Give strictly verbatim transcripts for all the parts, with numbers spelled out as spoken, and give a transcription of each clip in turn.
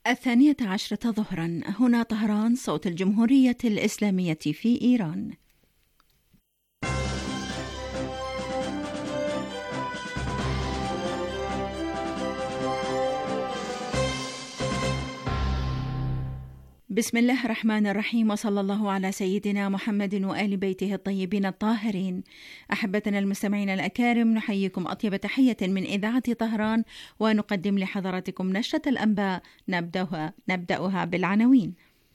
الثانية عشرة ظهرا، هنا طهران، صوت الجمهورية الإسلامية في إيران. بسم الله الرحمن الرحيم، وصلى الله على سيدنا محمد وآل بيته الطيبين الطاهرين. أحبتنا المستمعين الأكارم، نحييكم أطيب تحية من إذاعة طهران، ونقدم لحضراتكم نشرة الأنباء نبدأها, نبدأها بالعناوين.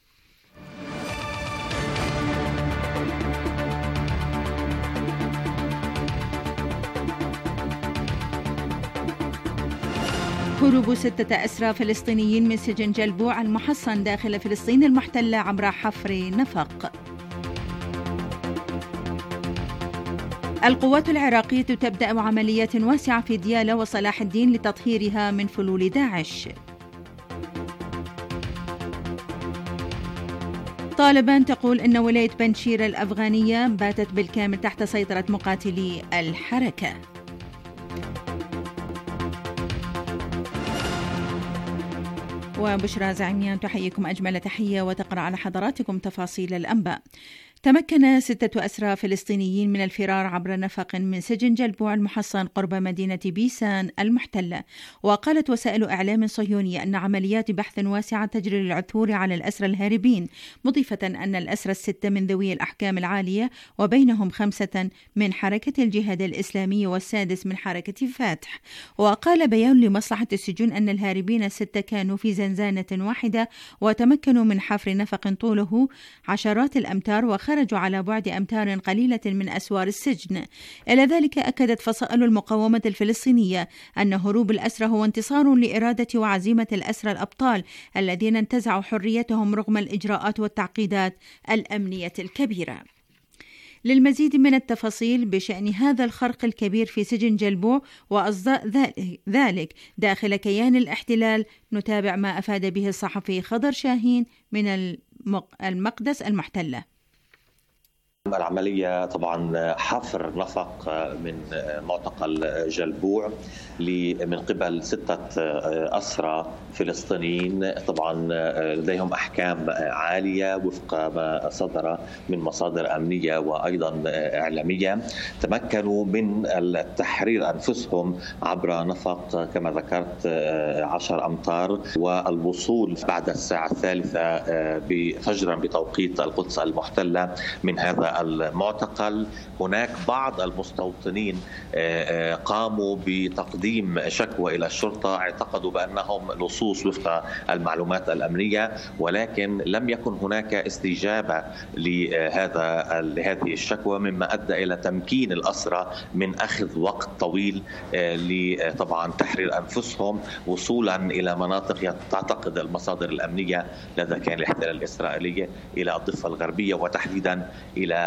هروب ستة أسرى فلسطينيين من سجن جلبوع المحصن داخل فلسطين المحتلة عبر حفر نفق. القوات العراقية تبدأ عمليات واسعة في ديالى وصلاح الدين لتطهيرها من فلول داعش. طالبان تقول إن ولاية بنشير الأفغانية باتت بالكامل تحت سيطرة مقاتلي الحركة. وبشرى زعيميان تحييكم أجمل تحية وتقرأ على حضراتكم تفاصيل الأنباء. تمكن ستة أسرى فلسطينيين من الفرار عبر نفق من سجن جلبوع المحصن قرب مدينة بيسان المحتلة. وقالت وسائل إعلام صهيونية أن عمليات بحث واسعة تجري للعثور على الأسرى الهاربين، مضيفة أن الأسرى الستة من ذوي الأحكام العالية، وبينهم خمسة من حركة الجهاد الإسلامي والسادس من حركة فتح. وقال بيان لمصلحة السجون أن الهاربين الستة كانوا في زنزانة واحدة وتمكنوا من حفر نفق طوله عشرات الأمتار وخ خرجوا على بعد أمتار قليلة من أسوار السجن. إلى ذلك أكدت فصائل المقاومة الفلسطينية أن هروب الأسرى هو انتصار لإرادة وعزيمة الأسرى الأبطال الذين انتزعوا حريتهم رغم الإجراءات والتعقيدات الأمنية الكبيرة. للمزيد من التفاصيل بشأن هذا الخرق الكبير في سجن جلبوع وأصداء ذلك داخل كيان الاحتلال، نتابع ما أفاد به الصحفي خضر شاهين من المقدس المحتلة. العملية طبعا حفر نفق من معتقل جلبوع من قبل ستة أسرى فلسطينيين، طبعا لديهم أحكام عالية وفق ما صدر من مصادر أمنية وأيضا إعلامية. تمكنوا من التحرير أنفسهم عبر نفق كما ذكرت عشر أمتار، والوصول بعد الساعة الثالثة فجرا بتوقيت القدس المحتلة من هذا المعتقل. هناك بعض المستوطنين قاموا بتقديم شكوى إلى الشرطة، اعتقدوا بأنهم لصوص وفق المعلومات الأمنية، ولكن لم يكن هناك استجابة لهذا لهذه الشكوى، مما أدى إلى تمكين الأسرى من أخذ وقت طويل لطبعا تحرير أنفسهم وصولا إلى مناطق تعتقد المصادر الأمنية لدى كيان الاحتلال الإسرائيلي إلى الضفة الغربية، وتحديدا إلى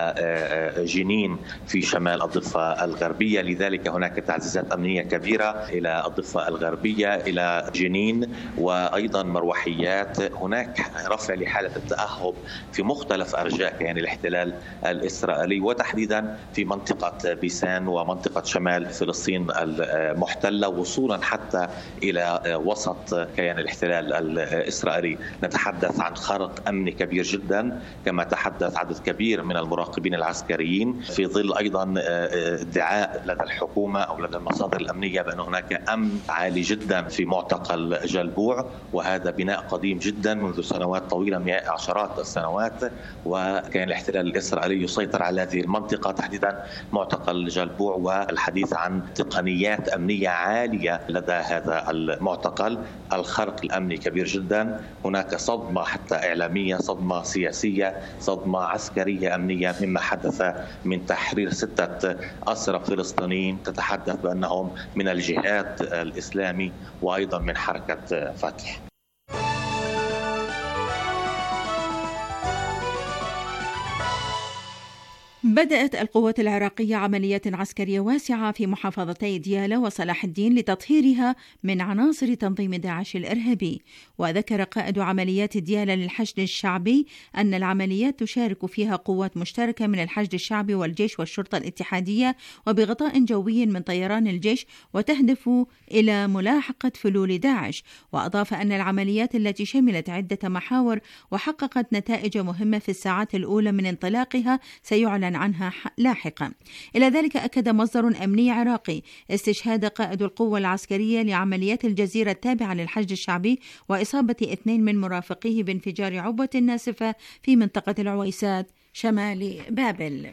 جنين في شمال الضفة الغربية. لذلك هناك تعزيزات أمنية كبيرة إلى الضفة الغربية إلى جنين، وأيضا مروحيات. هناك رفع لحالة التأهب في مختلف أرجاء كيان الاحتلال الإسرائيلي، وتحديدا في منطقة بيسان ومنطقة شمال فلسطين المحتلة، وصولا حتى إلى وسط كيان الاحتلال الإسرائيلي. نتحدث عن خرق أمني كبير جدا، كما تحدث عدد كبير من المراقبين العسكريين، في ظل أيضا ادعاء لدى الحكومة أو لدى المصادر الأمنية بأن هناك أمن عالي جدا في معتقل جلبوع، وهذا بناء قديم جدا منذ سنوات طويلة، عشرات السنوات، وكان الاحتلال الإسرائيلي يسيطر على هذه المنطقة تحديدا معتقل جلبوع. والحديث عن تقنيات أمنية عالية لدى هذا المعتقل. الخرق الأمني كبير جدا، هناك صدمة حتى إعلامية، صدمة سياسية، صدمة عسكرية أمنية مما حدث من تحرير ستة أسرى فلسطينيين تتحدث بأنهم من الجهاد الإسلامي وأيضا من حركة فتح. بدأت القوات العراقية عمليات عسكرية واسعة في محافظتي ديالى وصلاح الدين لتطهيرها من عناصر تنظيم داعش الإرهابي. وذكر قائد عمليات ديالى للحشد الشعبي أن العمليات تشارك فيها قوات مشتركة من الحشد الشعبي والجيش والشرطة الاتحادية وبغطاء جوي من طيران الجيش، وتهدف إلى ملاحقة فلول داعش. وأضاف أن العمليات التي شملت عدة محاور وحققت نتائج مهمة في الساعات الأولى من انطلاقها سيعلن عنها لاحقا. إلى ذلك أكد مصدر أمني عراقي استشهاد قائد القوة العسكرية لعمليات الجزيرة التابعة للحشد الشعبي وإصابة اثنين من مرافقيه بانفجار عبوة ناسفة في منطقة العويسات شمال بابل.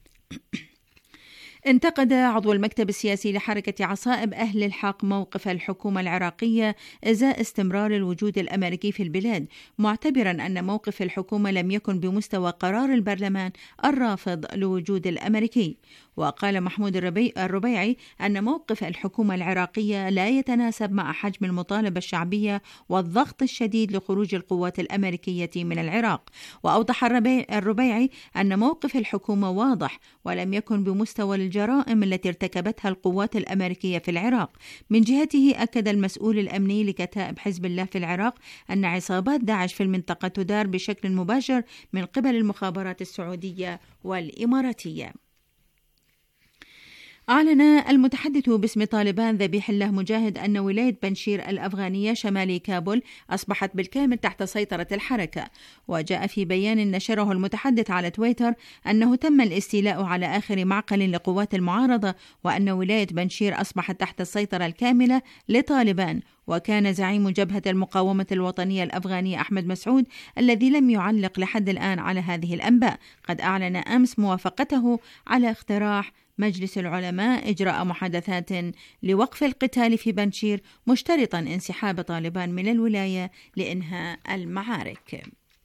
انتقد عضو المكتب السياسي لحركة عصائب أهل الحق موقف الحكومة العراقية إزاء استمرار الوجود الأمريكي في البلاد، معتبرا أن موقف الحكومة لم يكن بمستوى قرار البرلمان الرافض لوجود الأمريكي. وقال محمود الربيعي أن موقف الحكومة العراقية لا يتناسب مع حجم المطالبة الشعبية والضغط الشديد لخروج القوات الأمريكية من العراق. وأوضح الربيعي أن موقف الحكومة واضح ولم يكن بمستوى الجرائم التي ارتكبتها القوات الأمريكية في العراق. من جهته أكد المسؤول الأمني لكتائب حزب الله في العراق أن عصابات داعش في المنطقة تدار بشكل مباشر من قبل المخابرات السعودية والإماراتية. أعلن المتحدث باسم طالبان ذبيح الله مجاهد أن ولاية بنشير الأفغانية شمال كابول أصبحت بالكامل تحت سيطرة الحركة. وجاء في بيان نشره المتحدث على تويتر أنه تم الاستيلاء على آخر معقل لقوات المعارضة، وأن ولاية بنشير أصبحت تحت السيطرة الكاملة لطالبان. وكان زعيم جبهة المقاومة الوطنية الأفغانية أحمد مسعود الذي لم يعلق لحد الآن على هذه الأنباء قد أعلن أمس موافقته على اقتراح مجلس العلماء إجراء محادثات لوقف القتال في بنشير، مشترطا انسحاب طالبان من الولاية لإنهاء المعارك.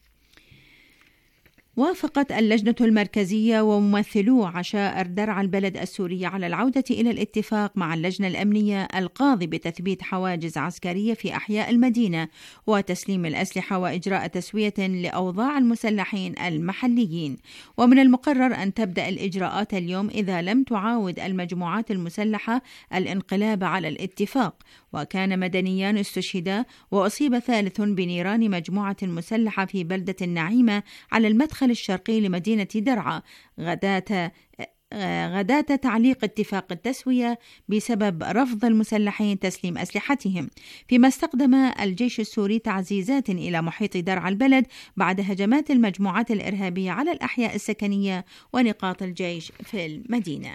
وافقت اللجنة المركزية وممثلو عشائر درعا البلد السورية على العودة إلى الاتفاق مع اللجنة الأمنية القاضي بتثبيت حواجز عسكرية في أحياء المدينة وتسليم الأسلحة وإجراء تسوية لأوضاع المسلحين المحليين. ومن المقرر أن تبدأ الإجراءات اليوم إذا لم تعاود المجموعات المسلحة الانقلاب على الاتفاق. وكان مدنيان استشهدا وأصيب ثالث بنيران مجموعة مسلحة في بلدة النعيمة على المدخل الشرقي لمدينة درعا غداة غداة تعليق اتفاق التسوية بسبب رفض المسلحين تسليم أسلحتهم، فيما استخدم الجيش السوري تعزيزات إلى محيط درعا البلد بعد هجمات المجموعات الإرهابية على الأحياء السكنية ونقاط الجيش في المدينة.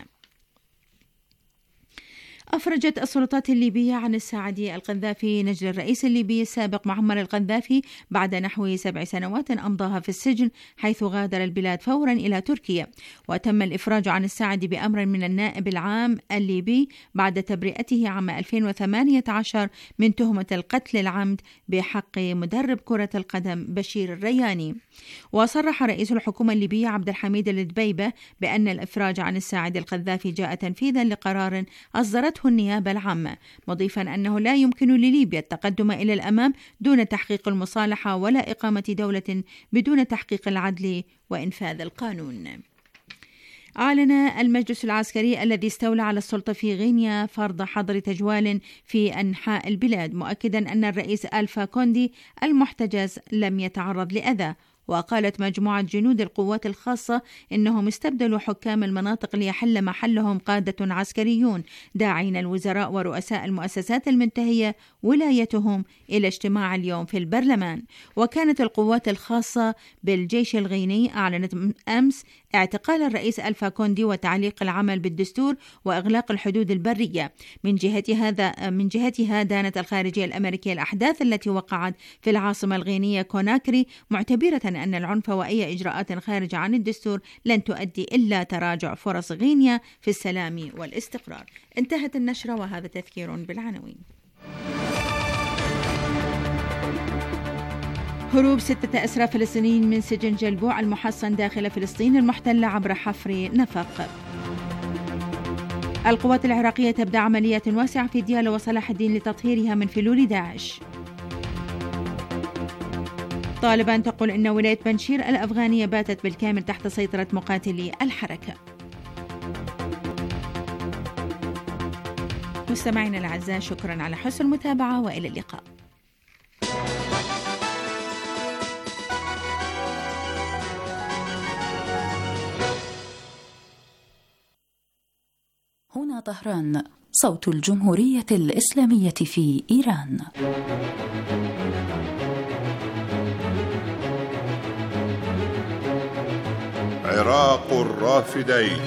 أفرجت السلطات الليبية عن الساعدي القذافي نجل الرئيس الليبي السابق معمر القذافي بعد نحو سبع سنوات أمضاها في السجن، حيث غادر البلاد فورا إلى تركيا. وتم الإفراج عن الساعدي بأمر من النائب العام الليبي بعد تبرئته عام ألفين وثمانية عشر من تهمة القتل العمد بحق مدرب كرة القدم بشير الرياني. وصرح رئيس الحكومة الليبية عبد الحميد الدبيبة بأن الإفراج عن الساعدي القذافي جاء تنفيذا لقرار أصدرته النيابة العامة، مضيفا أنه لا يمكن لليبيا التقدم إلى الأمام دون تحقيق المصالحة ولا إقامة دولة بدون تحقيق العدل وإنفاذ القانون. أعلن المجلس العسكري الذي استولى على السلطة في غينيا فرض حظر تجوال في أنحاء البلاد، مؤكدا أن الرئيس ألفا كوندي المحتجز لم يتعرض لأذى. وقالت مجموعة جنود القوات الخاصة إنهم استبدلوا حكام المناطق ليحل محلهم قادة عسكريون، داعين الوزراء ورؤساء المؤسسات المنتهية ولايتهم إلى اجتماع اليوم في البرلمان. وكانت القوات الخاصة بالجيش الغيني أعلنت أمس اعتقال الرئيس ألفا كوندي وتعليق العمل بالدستور وإغلاق الحدود البرية. من جهة هذا من جهتها دانت الخارجية الأمريكية الأحداث التي وقعت في العاصمة الغينية كوناكري، معتبرة أن العنف وأي إجراءات خارجة عن الدستور لن تؤدي إلا تراجع فرص غينيا في السلام والاستقرار. انتهت النشرة وهذا تذكير بالعناوين. هروب ستة أسرى فلسطينيين من سجن جلبوع المحصن داخل فلسطين المحتلة عبر حفر نفق. القوات العراقية تبدأ عمليات واسعة في ديالى وصلاح الدين لتطهيرها من فلول داعش. طالبان تقول إن ولاية بنشير الأفغانية باتت بالكامل تحت سيطرة مقاتلي الحركة. مستمعينا الأعزاء، شكرا على حسن المتابعة وإلى اللقاء. هنا طهران، صوت الجمهورية الإسلامية في إيران. عراق الرافدين.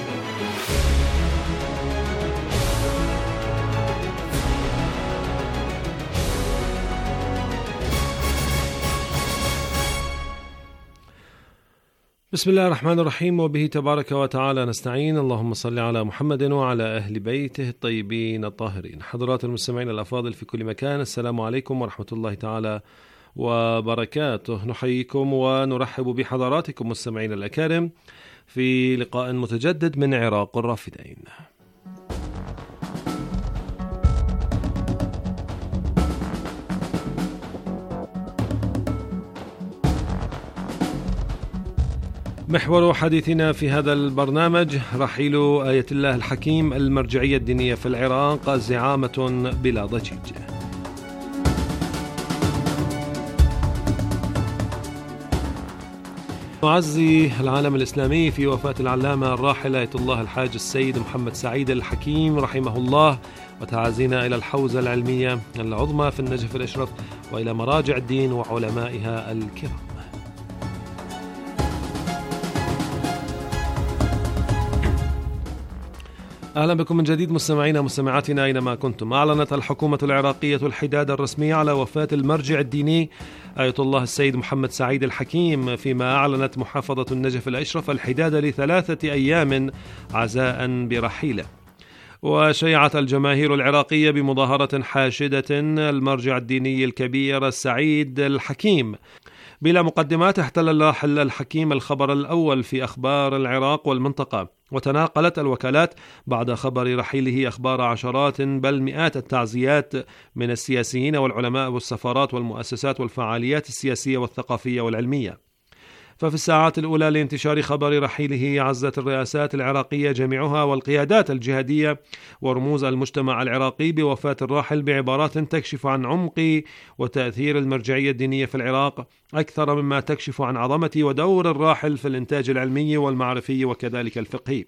بسم الله الرحمن الرحيم، وبه تبارك وتعالى نستعين. اللهم صل على محمد وعلى أهل بيته الطيبين الطاهرين. حضرات المستمعين الأفاضل في كل مكان، السلام عليكم ورحمة الله تعالى وبركاته. نحييكم ونرحب بحضراتكم مستمعين الأكارم في لقاء متجدد من عراق الرافدين. محور حديثنا في هذا البرنامج رحيل آية الله الحكيم المرجعية الدينية في العراق، زعامة بلا ضجيج. نعزي العالم الإسلامي في وفاة العلامة الراحل آية الله الحاج السيد محمد سعيد الحكيم رحمه الله، وتعازينا إلى الحوزة العلمية العظمى في النجف الأشرف وإلى مراجع الدين وعلمائها الكرام. أهلا بكم من جديد مستمعينا ومستمعاتنا أينما كنتم. أعلنت الحكومة العراقية الحداد الرسمي على وفاة المرجع الديني آية الله السيد محمد سعيد الحكيم، فيما أعلنت محافظة النجف الأشرف الحداد لثلاثة أيام عزاء برحيله. وشيعت الجماهير العراقية بمظاهرة حاشدة المرجع الديني الكبير السعيد الحكيم. بلا مقدمات، احتل الراحل الحكيم الخبر الأول في أخبار العراق والمنطقة، وتناقلت الوكالات بعد خبر رحيله أخبار عشرات بل مئات التعزيات من السياسيين والعلماء والسفارات والمؤسسات والفعاليات السياسية والثقافية والعلمية. ففي الساعات الأولى لانتشار خبر رحيله عزت الرئاسات العراقية جميعها والقيادات الجهادية ورموز المجتمع العراقي بوفاة الراحل بعبارات تكشف عن عمق وتأثير المرجعية الدينية في العراق أكثر مما تكشف عن عظمة ودور الراحل في الإنتاج العلمي والمعرفي وكذلك الفقهي.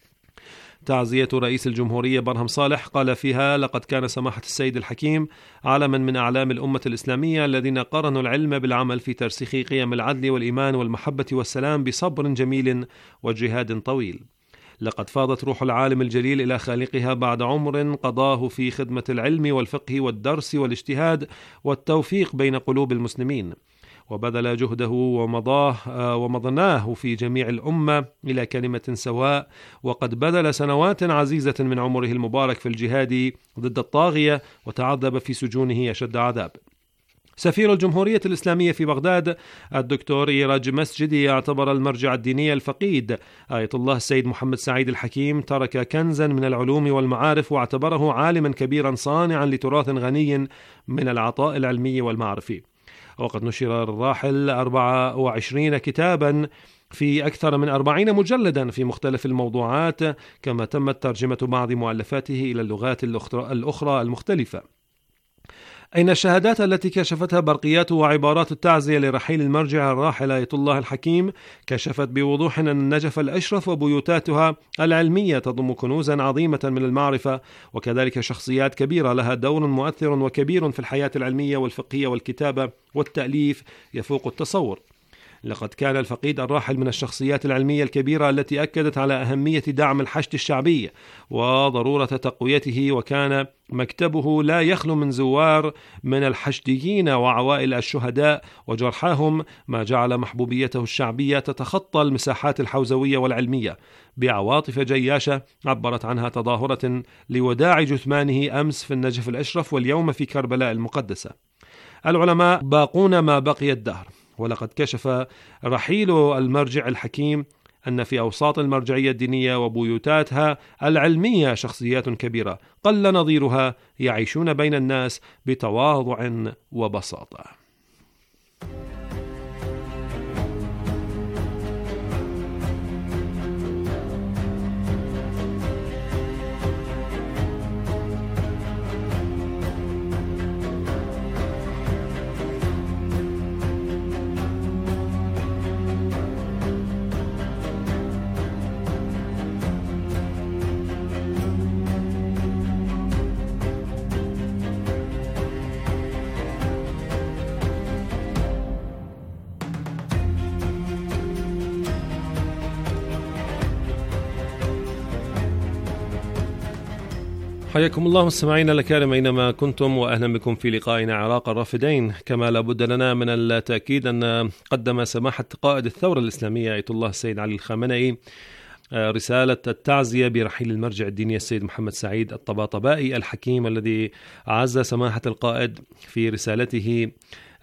تعزية رئيس الجمهورية برهم صالح قال فيها: لقد كان سماحة السيد الحكيم علما من أعلام الأمة الإسلامية الذين قرنوا العلم بالعمل في ترسيخ قيم العدل والإيمان والمحبة والسلام بصبر جميل وجهاد طويل. لقد فاضت روح العالم الجليل إلى خالقها بعد عمر قضاه في خدمة العلم والفقه والدرس والاجتهاد والتوفيق بين قلوب المسلمين، وبذل جهده ومضاه ومضناه في جميع الأمة إلى كلمة سواء، وقد بذل سنوات عزيزة من عمره المبارك في الجهاد ضد الطاغية وتعذب في سجونه أشد عذاب. سفير الجمهورية الإسلامية في بغداد الدكتور إيراج مسجدي اعتبر المرجع الديني الفقيد آية الله السيد محمد سعيد الحكيم ترك كنزا من العلوم والمعارف، واعتبره عالما كبيرا صانعا لتراث غني من العطاء العلمي والمعرفي. وقد نشر الراحل أربعة وعشرين كتابا في أكثر من أربعين مجلدا في مختلف الموضوعات، كما تمت ترجمة بعض مؤلفاته إلى اللغات الأخرى المختلفة. أين الشهادات التي كشفتها برقيات وعبارات التعزية لرحيل المرجع الراحل آية الله الحكيم كشفت بوضوح أن النجف الأشرف وبيوتاتها العلمية تضم كنوزا عظيمة من المعرفة، وكذلك شخصيات كبيرة لها دور مؤثر وكبير في الحياة العلمية والفقهية والكتابة والتأليف يفوق التصور. لقد كان الفقيد الراحل من الشخصيات العلمية الكبيرة التي أكدت على أهمية دعم الحشد الشعبي وضرورة تقويته، وكان مكتبه لا يخلو من زوار من الحشديين وعوائل الشهداء وجرحاهم، ما جعل محبوبيته الشعبية تتخطى المساحات الحوزوية والعلمية بعواطف جياشة عبرت عنها تظاهرة لوداع جثمانه أمس في النجف الأشرف واليوم في كربلاء المقدسة. العلماء باقون ما بقي الدهر، ولقد كشف رحيل المرجع الحكيم أن في أوساط المرجعية الدينية وبيوتاتها العلمية شخصيات كبيرة قل نظيرها يعيشون بين الناس بتواضع وبساطة. حياكم الله مستمعينا الكرام أينما كنتم، وأهلا بكم في لقائنا عراق الرافدين. كما لابد لنا من التأكيد أن قدم سماحة قائد الثورة الإسلامية آية الله السيد علي الخامنئي رسالة التعزية برحيل المرجع الديني السيد محمد سعيد الطباطبائي الحكيم، الذي أعز سماحة القائد في رسالته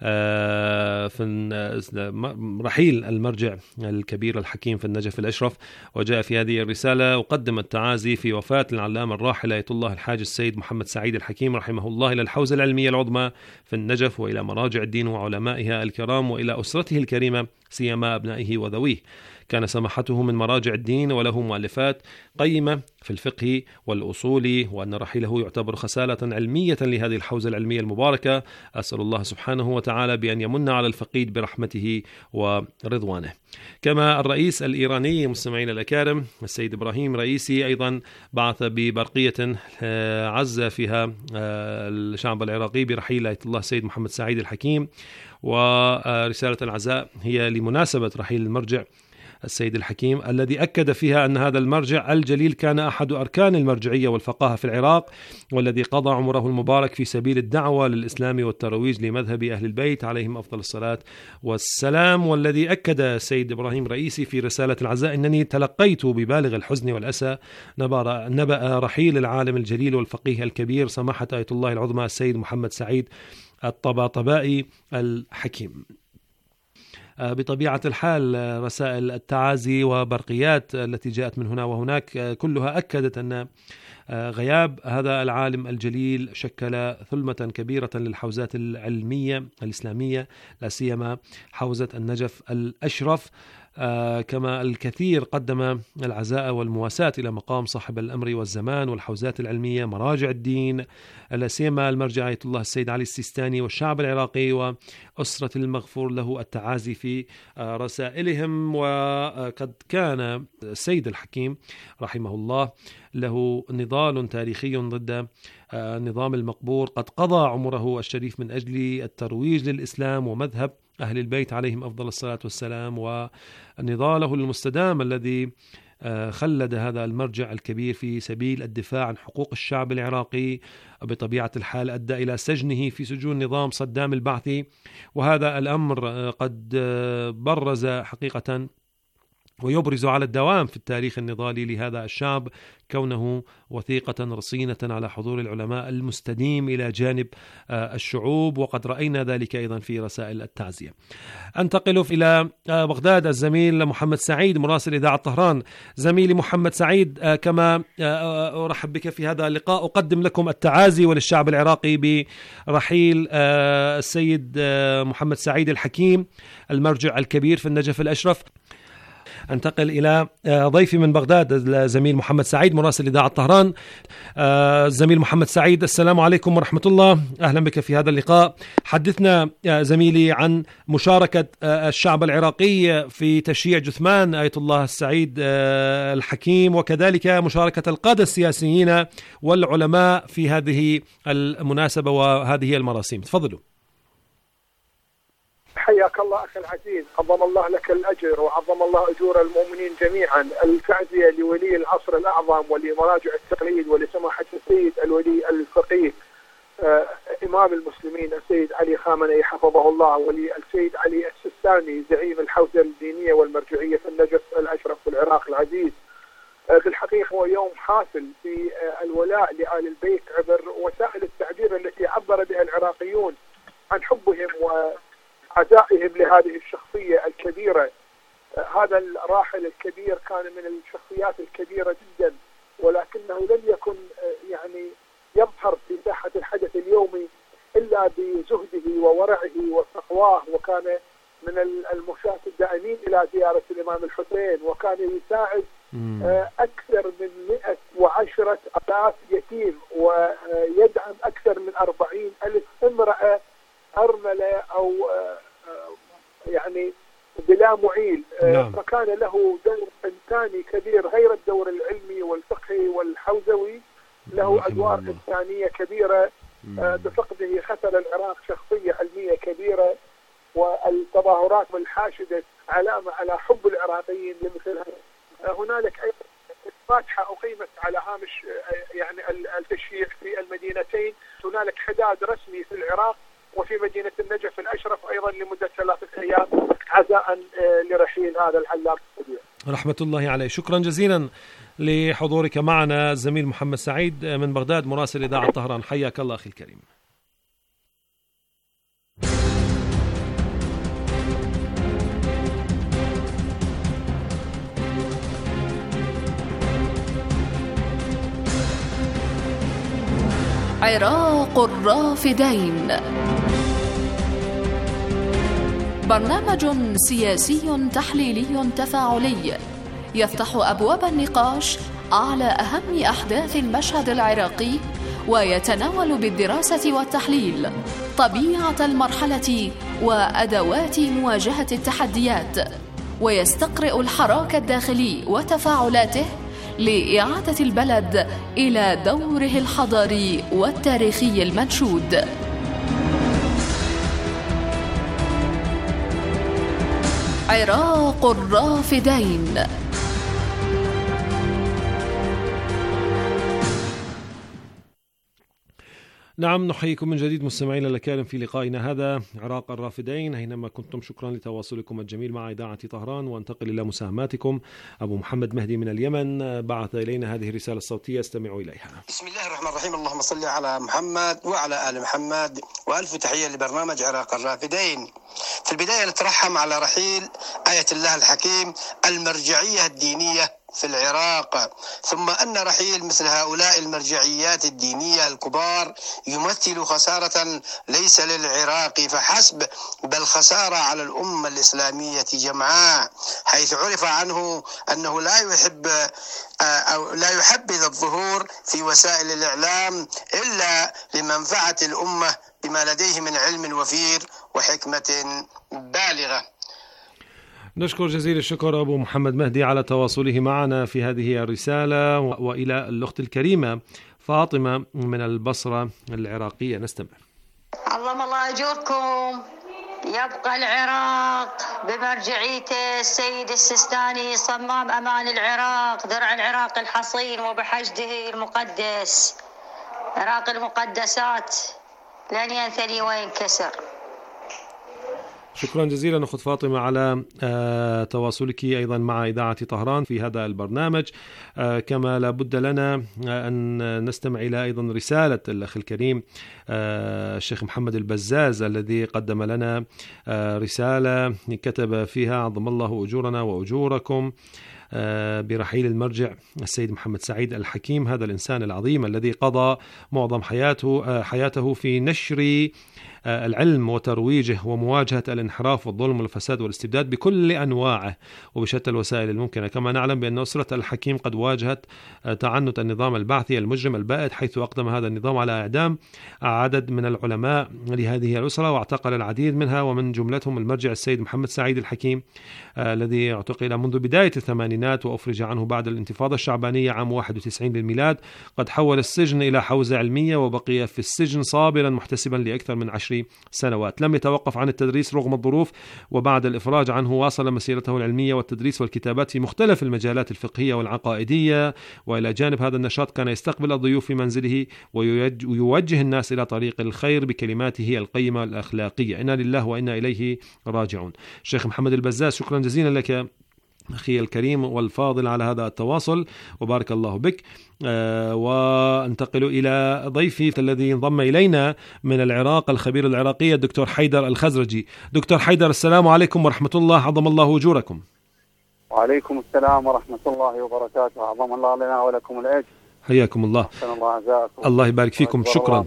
في رحيل المرجع الكبير الحكيم في النجف الأشرف. وجاء في هذه الرسالة وقدم التعازي في وفاة العلامة الراحل آية الله الحاج السيد محمد سعيد الحكيم رحمه الله إلى الحوزة العلمية العظمى في النجف، وإلى مراجع الدين وعلمائها الكرام، وإلى أسرته الكريمة سيما أبنائه وذويه. كان سماحته من مراجع الدين وله مؤلفات قيمة في الفقه والأصول، وأن رحيله يعتبر خسالة علمية لهذه الحوزة العلمية المباركة. أسأل الله سبحانه وتعالى بأن يمن على الفقيد برحمته ورضوانه. كما الرئيس الإيراني مستمعين الأكارم السيد إبراهيم رئيسي أيضا بعث ببرقية عز فيها الشعب العراقي برحيل آية الله السيد محمد سعيد الحكيم، ورسالة العزاء هي لمناسبة رحيل المرجع السيد الحكيم، الذي أكد فيها أن هذا المرجع الجليل كان أحد أركان المرجعية والفقاهة في العراق، والذي قضى عمره المبارك في سبيل الدعوة للإسلام والترويج لمذهب أهل البيت عليهم أفضل الصلاة والسلام. والذي أكد السيد إبراهيم رئيسي في رسالة العزاء: إنني تلقيت ببالغ الحزن والأسى نبأ رحيل العالم الجليل والفقيه الكبير سماحة آية الله العظمى السيد محمد سعيد الطباطبائي الحكيم. بطبيعة الحال رسائل التعازي وبرقيات التي جاءت من هنا وهناك كلها أكدت أن غياب هذا العالم الجليل شكل ثلمة كبيرة للحوزات العلمية الإسلامية، لا سيما حوزة النجف الأشرف. آه كما الكثير قدم العزاء والمواساة إلى مقام صاحب الأمر والزمان والحوزات العلمية مراجع الدين، لا سيما المرجع آية الله السيد علي السيستاني والشعب العراقي وأسرة المغفور له التعازي في آه رسائلهم. وقد كان السيد الحكيم رحمه الله له نضال تاريخي ضد النظام المقبور، قد قضى عمره الشريف من أجل الترويج للإسلام ومذهب أهل البيت عليهم أفضل الصلاة والسلام، ونضاله المستدام الذي خلد هذا المرجع الكبير في سبيل الدفاع عن حقوق الشعب العراقي، بطبيعة الحال أدى إلى سجنه في سجون نظام صدام البعثي. وهذا الأمر قد برز حقيقة ويبرز على الدوام في التاريخ النضالي لهذا الشعب كونه وثيقة رصينة على حضور العلماء المستديم إلى جانب الشعوب، وقد رأينا ذلك أيضا في رسائل التعزية. أنتقل إلى بغداد الزميل محمد سعيد مراسل إذاعة طهران. زميلي محمد سعيد، كما أرحب بك في هذا اللقاء، أقدم لكم التعازي وللشعب العراقي برحيل السيد محمد سعيد الحكيم المرجع الكبير في النجف الأشرف. انتقل إلى ضيفي من بغداد الزميل محمد سعيد مراسل إذاعة طهران. الزميل محمد سعيد، السلام عليكم ورحمة الله، أهلا بك في هذا اللقاء. حدثنا زميلي عن مشاركة الشعب العراقي في تشييع جثمان آية الله السعيد الحكيم، وكذلك مشاركة القادة السياسيين والعلماء في هذه المناسبة وهذه المراسيم. تفضلوا. حياك الله أخي العزيز، عظم الله لك الأجر وعظم الله أجور المؤمنين جميعا. التعزية لولي العصر الأعظم ولمراجع التقليد ولسماحة السيد الولي الفقيه آه إمام المسلمين السيد علي خامنئي حفظه الله، ولي السيد علي السيستاني زعيم الحوزة الدينية والمرجعية في النجف الأشرف في العراق العزيز. آه في الحقيقة هو يوم حافل في آه الولاء لآل البيت عبر وسائل التعبير التي عبر بها العراقيون عن حبهم و عزائهم لهذه الشخصية الكبيرة. آه هذا الراحل الكبير كان من الشخصيات الكبيرة جدا، ولكنه لم يكن آه يعني يظهر في ساحة الحدث اليومي إلا بزهده وورعه وتقواه، وكان من المشاة الدائمين إلى زيارة الإمام الحسين، وكان يساعد آه أكثر من مئة وعشرة آلاف يتيم، ويدعم أكثر من أربعين ألف امرأة أرملة أو يعني بلا معيل. نعم. فكان له دور إنساني كبير غير الدور العلمي والفقهي والحوزوي، له أدوار إنسانية كبيرة. بفقده خسر العراق شخصية علمية كبيرة، والتظاهرات والحاشدة علامة على حب العراقيين لمثل هذا. هنالك أيضا فاتحة أقيمت على هامش يعني التشييع في المدينتين. هنالك حداد رسمي في العراق وفي مدينة النجف الأشرف أيضا لمدة ثلاثة أيام عزاء لرحيل هذا العلام الكبير رحمة الله عليه. شكرا جزيلا لحضورك معنا الزميل محمد سعيد من بغداد مراسل إذاعة طهران. حياك الله أخي الكريم. عراق الرافدين، برنامج سياسي تحليلي تفاعلي يفتح أبواب النقاش على أهم أحداث المشهد العراقي، ويتناول بالدراسة والتحليل طبيعة المرحلة وأدوات مواجهة التحديات، ويستقرئ الحراك الداخلي وتفاعلاته لإعادة البلد إلى دوره الحضاري والتاريخي المنشود. عراق الرافدين. نعم، نحييكم من جديد مستمعينا الكرام في لقائنا هذا عراق الرافدين أينما كنتم. شكرا لتواصلكم الجميل مع إذاعة طهران. وانتقل إلى مساهماتكم. أبو محمد مهدي من اليمن بعث إلينا هذه الرسالة الصوتية، استمعوا إليها. بسم الله الرحمن الرحيم. اللهم صل على محمد وعلى آل محمد، وألف تحية لبرنامج عراق الرافدين. في البداية نترحم على رحيل آية الله الحكيم المرجعية الدينية في العراق، ثم أن رحيل مثل هؤلاء المرجعيات الدينية الكبار يمثل خسارة ليس للعراق فحسب، بل خسارة على الأمة الإسلامية جمعاء، حيث عرف عنه أنه لا يحب أو لا يحبذ الظهور في وسائل الإعلام إلا لمنفعة الأمة بما لديه من علم وفير وحكمة بالغة. نشكر جزيل الشكر أبو محمد مهدي على تواصله معنا في هذه الرسالة. وإلى الأخت الكريمة فاطمة من البصرة العراقية نستمع. عظم الله أجوركم. يبقى العراق بمرجعيته السيد السيستاني صمام أمان العراق، درع العراق الحصين وبحشده المقدس، عراق المقدسات لن ينثني وينكسر. شكرا جزيلا أخت فاطمة على تواصلك أيضا مع إذاعة طهران في هذا البرنامج. كما لابد لنا أن نستمع إلى أيضا رسالة الأخ الكريم الشيخ محمد البزاز الذي قدم لنا رسالة كتب فيها: عظم الله أجورنا وأجوركم برحيل المرجع السيد محمد سعيد الحكيم، هذا الإنسان العظيم الذي قضى معظم حياته حياته في نشر العلم وترويجه ومواجهة الانحراف والظلم والفساد والاستبداد بكل أنواعه وبشتى الوسائل الممكنة. كما نعلم بأن أسرة الحكيم قد واجهت تعنت النظام البعثي المجرم البائد، حيث أقدم هذا النظام على إعدام عدد من العلماء لهذه الأسرة واعتقل العديد منها، ومن جملتهم المرجع السيد محمد سعيد الحكيم الذي اعتقل منذ بداية الثمانينات وأفرج عنه بعد الانتفاضة الشعبانية عام واحد وتسعين للميلاد. قد حول السجن إلى حوزة علمية وبقي في السجن صابرا محتسبا لأكثر من عشر سنوات. لم يتوقف عن التدريس رغم الظروف، وبعد الإفراج عنه واصل مسيرته العلمية والتدريس والكتابات في مختلف المجالات الفقهية والعقائدية. وإلى جانب هذا النشاط كان يستقبل الضيوف في منزله ويوجه الناس إلى طريق الخير بكلماته القيمة الأخلاقية. إنا لله وإنا إليه راجعون. الشيخ محمد البزاز، شكرا جزيلا لك أخي الكريم والفاضل على هذا التواصل وبارك الله بك. أه وانتقل إلى ضيفي الذي انضم إلينا من العراق الخبير العراقي الدكتور حيدر الخزرجي. دكتور حيدر، السلام عليكم ورحمة الله، عظم الله أجوركم. وعليكم السلام ورحمة الله وبركاته، عظم الله لنا ولكم الأجر. حياكم الله. الله, الله يبارك فيكم. شكرا.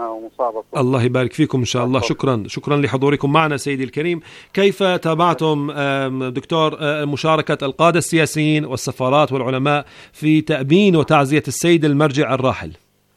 الله يبارك فيكم إن شاء الله. شكرا شكرا لحضوركم معنا سيدي الكريم. كيف تابعتم دكتور مشاركة القادة السياسيين والسفارات والعلماء في تأبين وتعزية السيد المرجع الراحل؟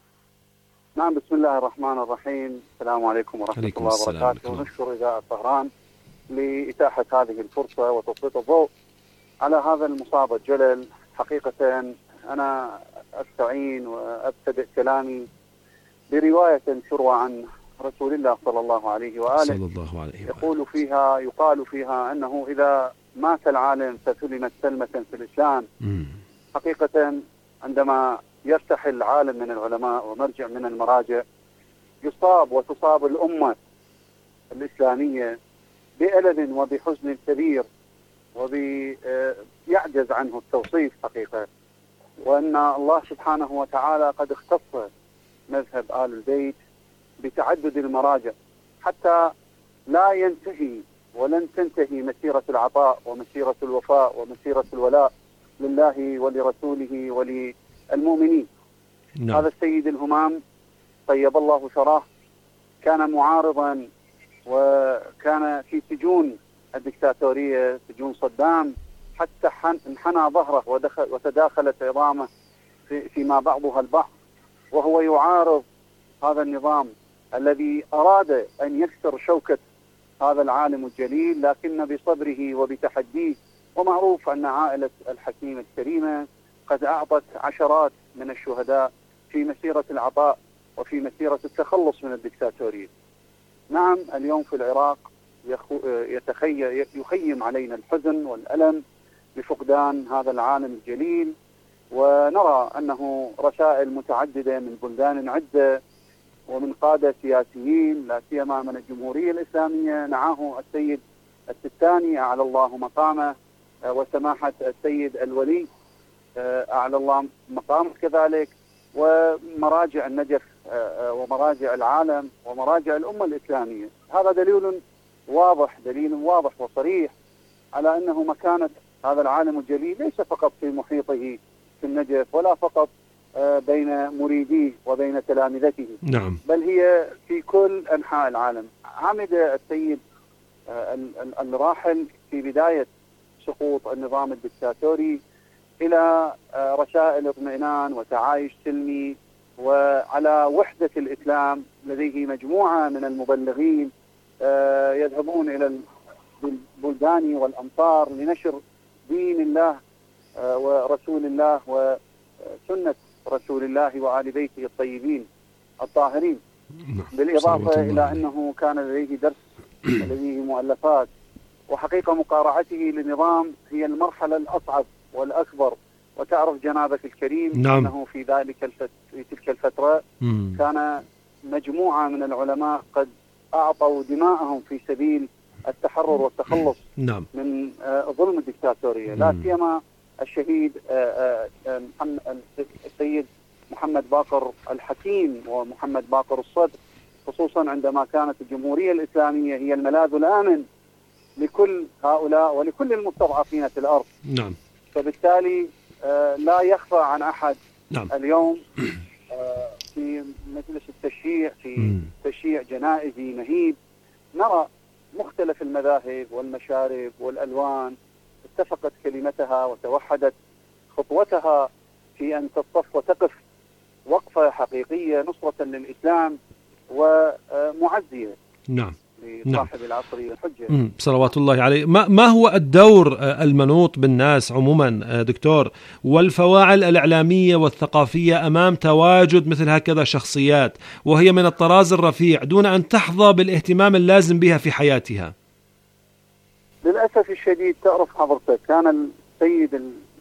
نعم، بسم الله الرحمن الرحيم. السلام عليكم ورحمة الله وبركاته. ونشكر إذاعة طهران لإتاحة هذه الفرصة وتسليط الضوء على هذا المصاب الجلل. حقيقة أنا أستعين وأبتدئ كلامي برواية تروى عن رسول الله صلى الله عليه وآله صلى الله عليه وآله. يقول فيها يقال فيها أنه إذا مات العالم فسلمت سلمة في الإسلام. مم. حقيقة عندما يرتحل عالم من العلماء ومرجع من المراجع يصاب وتصاب الأمة الإسلامية بألم وبحزن كبير ويعجز عنه التوصيف حقيقة، وأن الله سبحانه وتعالى قد اختص مذهب آل البيت بتعدد المراجع حتى لا ينتهي ولن تنتهي مسيرة العطاء ومسيرة الوفاء ومسيرة الولاء لله ولرسوله وللمؤمنين. نعم. هذا السيد الهمام طيب الله ثراه كان معارضا وكان في سجون الدكتاتورية، سجون صدام، حتى انحنى ظهره ودخل وتداخلت عظامه في فيما بعضها البعض، وهو يعارض هذا النظام الذي أراد أن يكسر شوكة هذا العالم الجليل، لكن بصبره وبتحديه. ومعروف أن عائلة الحكيم الكريمة قد أعطت عشرات من الشهداء في مسيرة العطاء وفي مسيرة التخلص من الدكتاتورية. نعم، اليوم في العراق يتخيل يخيم علينا الحزن والألم بفقدان هذا العالم الجليل، ونرى أنه رسائل متعددة من بلدان عدة ومن قادة سياسيين لا سيما من الجمهورية الإسلامية نعاه السيد السيستاني أعلى الله مقامه، وسماحة السيد الولي أعلى الله مقامه كذلك، ومراجع النجف ومراجع العالم ومراجع الأمة الإسلامية. هذا دليل واضح دليل واضح وصريح على أنه مكانة هذا العالم الجليل ليس فقط في محيطه في النجف ولا فقط بين مريديه وبين تلامذته. نعم. بل هي في كل أنحاء العالم. عمد السيد الراحل في بداية سقوط النظام الدكتاتوري إلى رسائل اطمئنان وتعايش سلمي وعلى وحدة الإسلام. لديه مجموعة من المبلغين يذهبون إلى البلدان والأمصار لنشر دين الله ورسول الله وسنة رسول الله وآل بيته الطيبين الطاهرين. بالإضافة إلى أنه كان لديه درس ولديه مؤلفات، وحقيقة مقارعته للنظام هي المرحلة الأصعب والأكبر. وتعرف جنابك الكريم نعم. أنه في ذلك الفت... في تلك الفترة مم. كان مجموعة من العلماء قد أعطوا دماءهم في سبيل التحرر والتخلص نعم. من ظلم الدكتاتورية، لا سيما الشهيد السيد محمد باقر الحكيم ومحمد باقر الصدر، خصوصا عندما كانت الجمهورية الإسلامية هي الملاذ الآمن لكل هؤلاء ولكل المستضعفين في الأرض. نعم. فبالتالي لا يخفى عن أحد نعم. اليوم في مجلس التشييع في تشييع جنائزي مهيب نرى مختلف المذاهب والمشارب والألوان اتفقت كلمتها وتوحدت خطوتها في أن تصف وتقف وقفة حقيقية نصرة للإسلام ومعزية نعم لصاحب نعم. العصر الحجة صلوات الله عليه. ما, ما هو الدور المنوط بالناس عموما دكتور والفواعل الإعلامية والثقافية أمام تواجد مثل هكذا شخصيات وهي من الطراز الرفيع دون أن تحظى بالاهتمام اللازم بها في حياتها؟ للأسف الشديد تعرف حضرتك كان السيد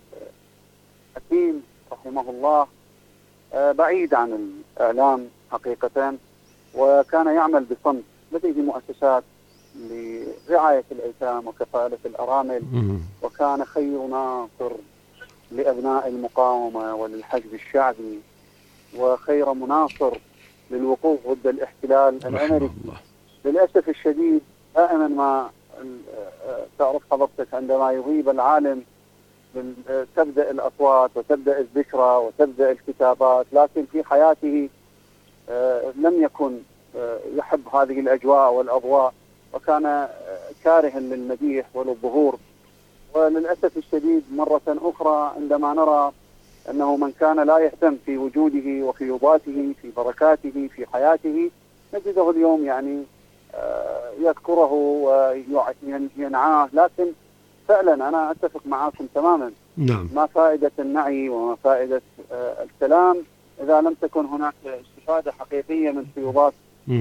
الحكيم رحمه الله بعيد عن الإعلام حقيقة، وكان يعمل بصمت. لديه مؤسسات لرعاية الأيتام وكفالة الأرامل، وكان خير ناصر لأبناء المقاومة وللحشد الشعبي، وخير مناصر للوقوف ضد الاحتلال الأمريكي. للأسف الشديد دائما ما تعرف حضرتك عندما يغيب العالم تبدأ الأصوات وتبدأ الذكرى وتبدأ الكتابات، لكن في حياته لم يكن يحب هذه الأجواء والأضواء، وكان كارها للمديح وللظهور. وللأسف الشديد مرة أخرى عندما نرى أنه من كان لا يهتم في وجوده وفيوضاته في بركاته في حياته نجده اليوم يعني يذكره وينعاه. لكن فعلا أنا أتفق معكم تماما نعم. ما فائدة النعي وما فائدة الكلام إذا لم تكن هناك استفادة حقيقية من فيوضات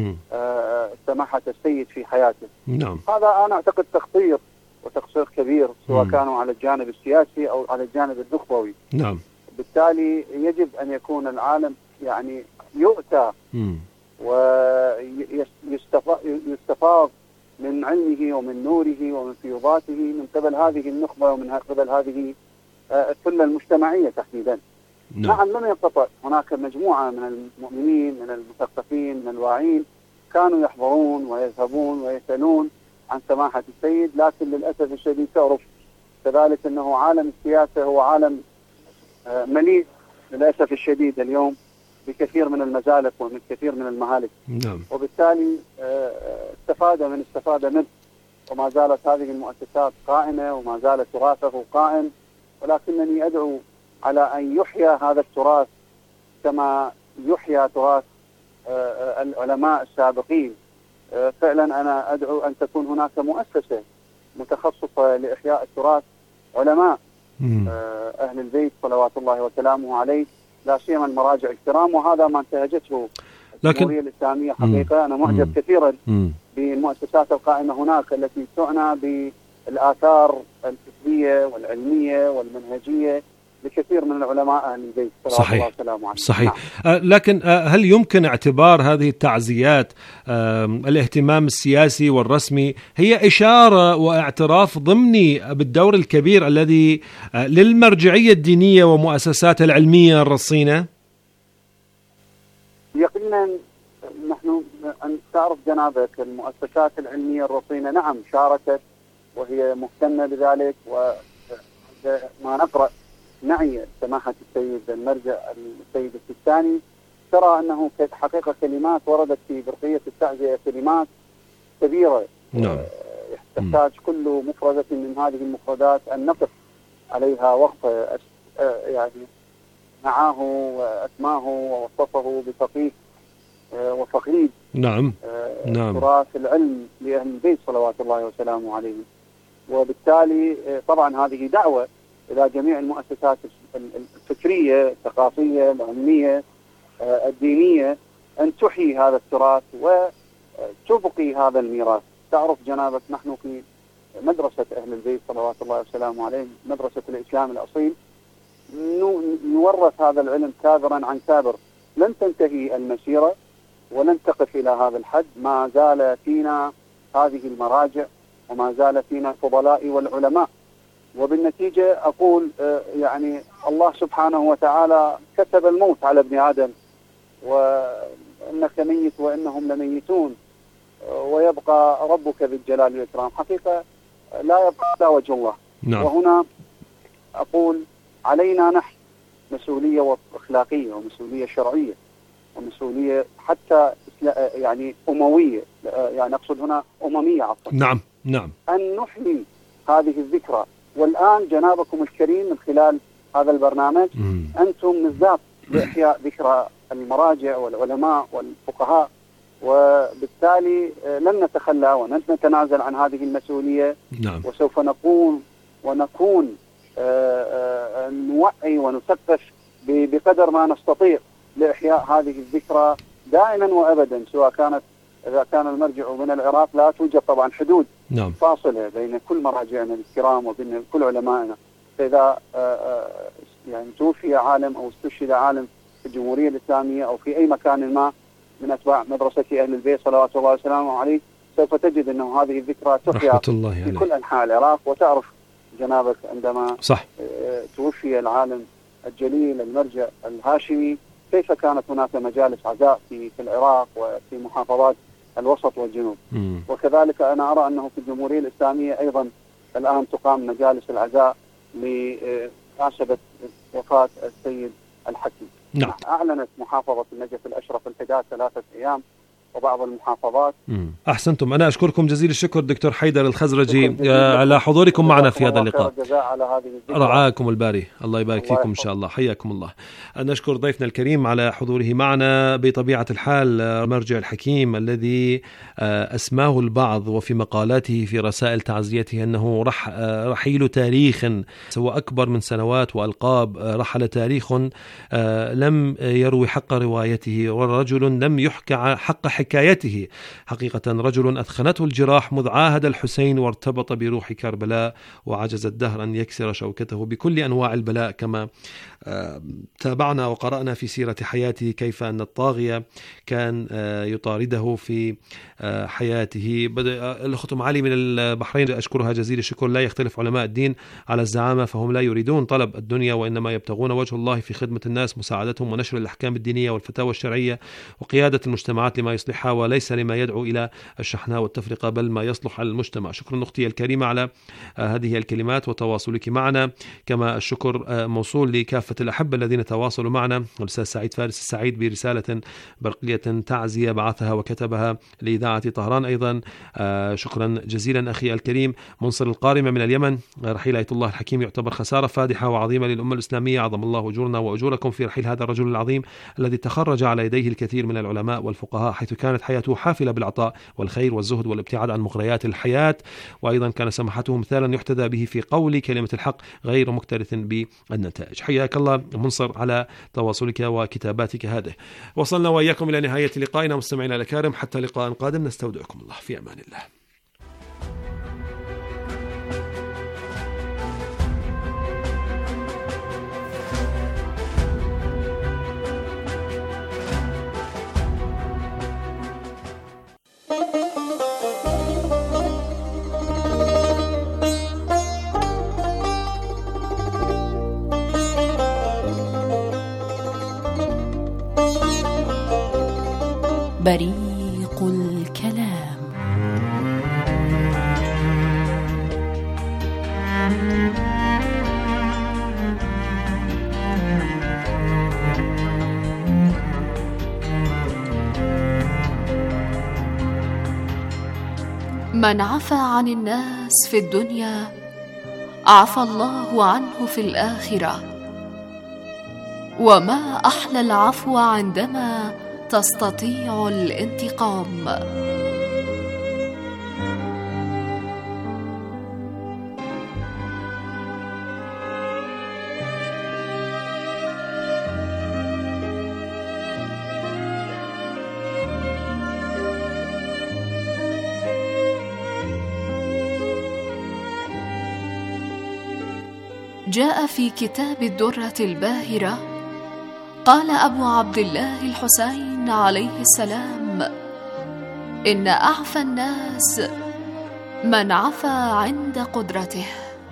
سماحة السيد في حياته. نعم. هذا أنا أعتقد تقصير وتقصير كبير سواء مم. كانوا على الجانب السياسي أو على الجانب النخبوي. نعم. وبالتالي يجب أن يكون العالم يعني يؤتى ويستفاض من علمه ومن نوره ومن فيوضاته من قبل هذه النخبة ومن قبل هذه الثلة المجتمعية تحديدا. نعم لم ينقطع، هناك مجموعة من المؤمنين من المثقفين من الواعين كانوا يحضرون ويذهبون ويسألون عن سماحة السيد، لكن للأسف الشديد تعرف كذلك أنه عالم السياسة هو عالم مليء للأسف الشديد اليوم بكثير من المزالق ومن كثير من المهالك. نعم. وبالتالي استفاد من استفاد منه، وما زالت هذه المؤسسات قائمة وما زال تراثه قائم، ولكنني أدعو على أن يحيى هذا التراث كما يحيى تراث العلماء السابقين. فعلا أنا أدعو أن تكون هناك مؤسسة متخصصة لإحياء التراث، علماء أهل البيت صلوات الله وسلامه عليه، لا سيما المراجع الكرام، وهذا ما انتهجته الجمهورية الإسلامية حقيقة. أنا معجب مم. كثيرا مم. بالمؤسسات القائمة هناك التي تعنى بالآثار الفكرية والعلمية والمنهجية لكثير من العلماء أهل البيت صلوات الله وسلامه عليه. صحيح. نعم. آه لكن آه هل يمكن اعتبار هذه التعزيات آه الاهتمام السياسي والرسمي هي إشارة واعتراف ضمني بالدور الكبير الذي آه للمرجعية الدينية ومؤسسات العلمية الرصينة؟ يقينا نحن أن تعرف جنابك المؤسسات العلمية الرصينة نعم شاركت وهي مهتمة بذلك، وما نقرأ نعي سماحة السيد المرجع السيد السيستاني ترى أنه حقيقة كلمات وردت في برقية التعزية كلمات كبيرة. نعم. تحتاج كل مفردة من هذه المفردات أن نقف عليها وقفة، يعني نعاه وأسماه ووصفه بفقيه وفقيد. نعم. نعم. تراث العلم لأهل البيت صلوات الله وسلامه عليهم. وبالتالي طبعا هذه دعوة إلى جميع المؤسسات الفكرية الثقافية العلمية الدينية أن تحيي هذا التراث وتبقي هذا الميراث. تعرف جنابك نحن في مدرسة أهل البيت صلوات الله وسلامه عليهم، مدرسة الإسلام الأصيل، نورث هذا العلم كابرا عن كابر. لن تنتهي المسيرة ولن تقف إلى هذا الحد، ما زال فينا هذه المراجع وما زال فينا الفضلاء والعلماء. وبالنتيجة أقول يعني الله سبحانه وتعالى كتب الموت على ابن آدم، وإنك ميت وإنهم لميتون، ويبقى ربك بالجلال والإكرام. حقيقة لا يبقى لا وجه الله. نعم. وهنا أقول علينا نحن مسؤولية أخلاقية ومسؤولية شرعية ومسؤولية حتى يعني أموية، يعني أقصد هنا أممية عفوا. نعم نعم. أن نحيي هذه الذكرى. والآن جنابكم الكريم من خلال هذا البرنامج مم. أنتم مزداد لإحياء ذكرى المراجع والعلماء والفقهاء، وبالتالي لن نتخلى ولن نتنازل عن هذه المسؤولية. نعم. وسوف نقوم ونكون آآ آآ نوعي ونثقف بقدر ما نستطيع لإحياء هذه الذكرى دائما وأبدا، سواء كانت إذا كان المرجع من العراق لا توجد طبعا حدود نعم. فاصلة بين كل مراجعنا الكرام وبين كل علمائنا. فإذا يعني توفي عالم أو استشهد عالم في الجمهورية الإسلامية أو في أي مكان ما من أتباع مدرسة أهل البيت صلوات الله وسلامه عليه، سوف تجد أنه هذه الذكرى تحيا في كل أنحاء العراق. وتعرف جنابك عندما صح. توفي العالم الجليل المرجع الهاشمي كيف كانت هناك مجالس عزاء في في العراق وفي محافظات الوسط والجنوب. مم. وكذلك أنا أرى أنه في الجمهورية الإسلامية أيضا الآن تقام مجالس العزاء لمناسبة وفاة السيد الحكيم. نعم. أعلنت محافظة النجف الأشرف الحداد ثلاثة أيام، وبعض المحافظات. مم. أحسنتم. أنا أشكركم جزيل الشكر دكتور حيدر الخزرجي على حضوركم معنا في هذا اللقاء. رعاكم الباري، الله يبارك فيكم إن شاء الله. حياكم الله. نشكر ضيفنا الكريم على حضوره معنا. بطبيعة الحال مرجع الحكيم الذي أسماه البعض وفي مقالاته في رسائل تعزيته أنه رح رحيل تاريخ سوى أكبر من سنوات وألقاب، رحل تاريخ لم يروي حق روايته، والرجل لم يحكى حق حكايته. حقيقة رجل أثخنته الجراح مذ عاهد الحسين وارتبط بروح كربلاء، وعجز الدهر أن يكسر شوكته بكل أنواع البلاء. كما تابعنا وقرأنا في سيرة حياته كيف أن الطاغية كان يطارده في حياته. الأخت علي من البحرين أشكرها جزيل الشكر. لا يختلف علماء الدين على الزعامة، فهم لا يريدون طلب الدنيا وإنما يبتغون وجه الله في خدمة الناس، مساعدتهم ونشر الأحكام الدينية والفتاوى الشرعية وقيادة المجتمعات لما يصلحها وليس لما يدعو إلى الشحناء والتفرقة، بل ما يصلح المجتمع. شكرا أختي الكريمة على هذه الكلمات وتواصلك معنا. كما الشكر موصول لكافة الأحبة الذين تواصلوا معنا. الأستاذ سعيد فارس السعيد برسالة برقية تعزية بعثها وكتبها لإذاعة طهران أيضا. شكرا جزيلا أخي الكريم. منصر القارمة من اليمن: رحيل آية الله الحكيم يعتبر خسارة فادحة وعظيمة للأمة الإسلامية. عظم الله أجورنا وأجوركم في رحيل هذا الرجل العظيم الذي تخرج على يديه الكثير من العلماء والفقهاء، حيث كانت حياته حافلة بالعطاء والخير والزهد والابتعاد عن مغريات الحياة، وأيضا كان سماحته مثالا يحتذى به في قول كلمة الحق غير مكترث بالنتائج. حياك الله منصر على تواصلك وكتاباتك هذه. وصلنا وإياكم إلى نهاية لقائنا مستمعينا الأكارم، حتى لقاء قادم نستودعكم الله في أمان الله. بريق الكلام. من عفى عن الناس في الدنيا عفى الله عنه في الآخرة. وما أحلى العفو عندما تستطيع الانتقام. جاء في كتاب الدرة الباهرة قال أبو عبد الله الحسين عليه السلام: إن أعفى الناس من عفى عند قدرته.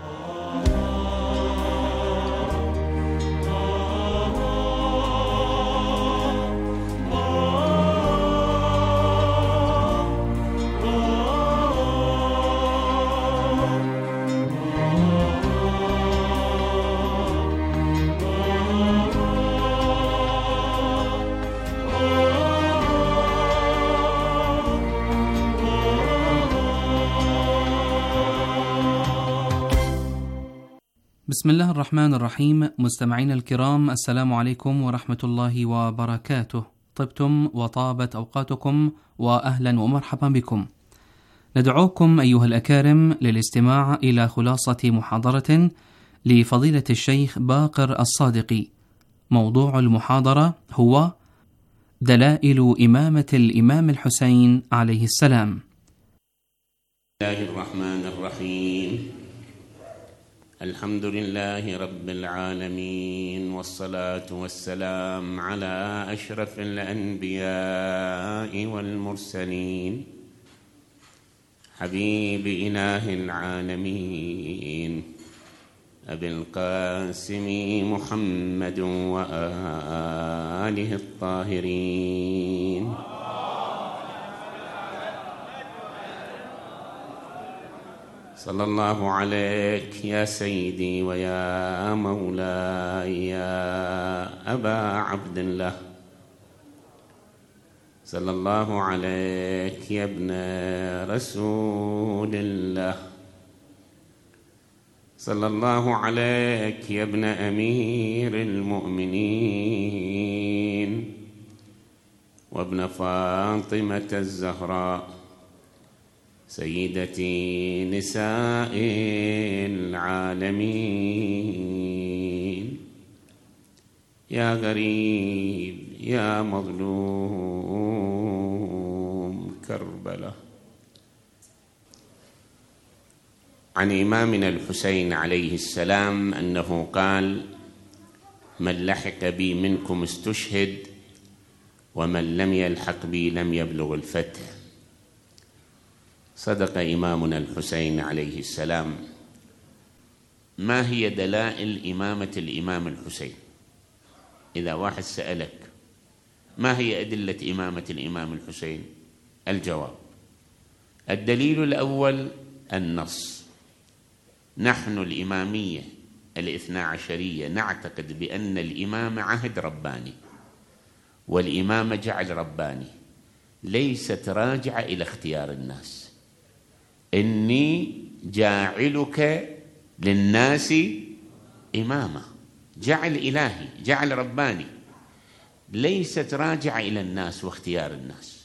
بسم الله الرحمن الرحيم. مستمعين الكرام، السلام عليكم ورحمة الله وبركاته. طبتم وطابت أوقاتكم، وأهلا ومرحبا بكم. ندعوكم أيها الأكارم للاستماع إلى خلاصة محاضرة لفضيلة الشيخ باقر الصادقي. موضوع المحاضرة هو دلائل إمامة الإمام الحسين عليه السلام. بسم الله الرحمن الرحيم. الحمد لله رب العالمين، والصلاة والسلام على أشرف الأنبياء والمرسلين، حبيب إله العالمين أبي القاسم محمد وآله الطاهرين. صلى الله عليك يا سيدي ويا مولاي يا أبا عبد الله. صلى الله عليك يا ابن رسول الله. صلى الله عليك يا ابن أمير المؤمنين وابن فاطمة الزهراء سيدتي نساء العالمين. يا غريب يا مظلوم كربلاء. عن إمامنا الحسين عليه السلام أنه قال: من لحق بي منكم استشهد، ومن لم يلحق بي لم يبلغ الفتح. صدق إمامنا الحسين عليه السلام. ما هي دلائل إمامة الإمام الحسين؟ إذا واحد سألك ما هي أدلة إمامة الإمام الحسين؟ الجواب: الدليل الأول النص. نحن الإمامية الاثنا عشرية نعتقد بأن الإمامة عهد رباني، والإمامة جعل رباني، ليست راجعة إلى اختيار الناس. إني جاعلك للناس إماما، جعل إلهي، جعل رباني، ليست راجعة إلى الناس واختيار الناس.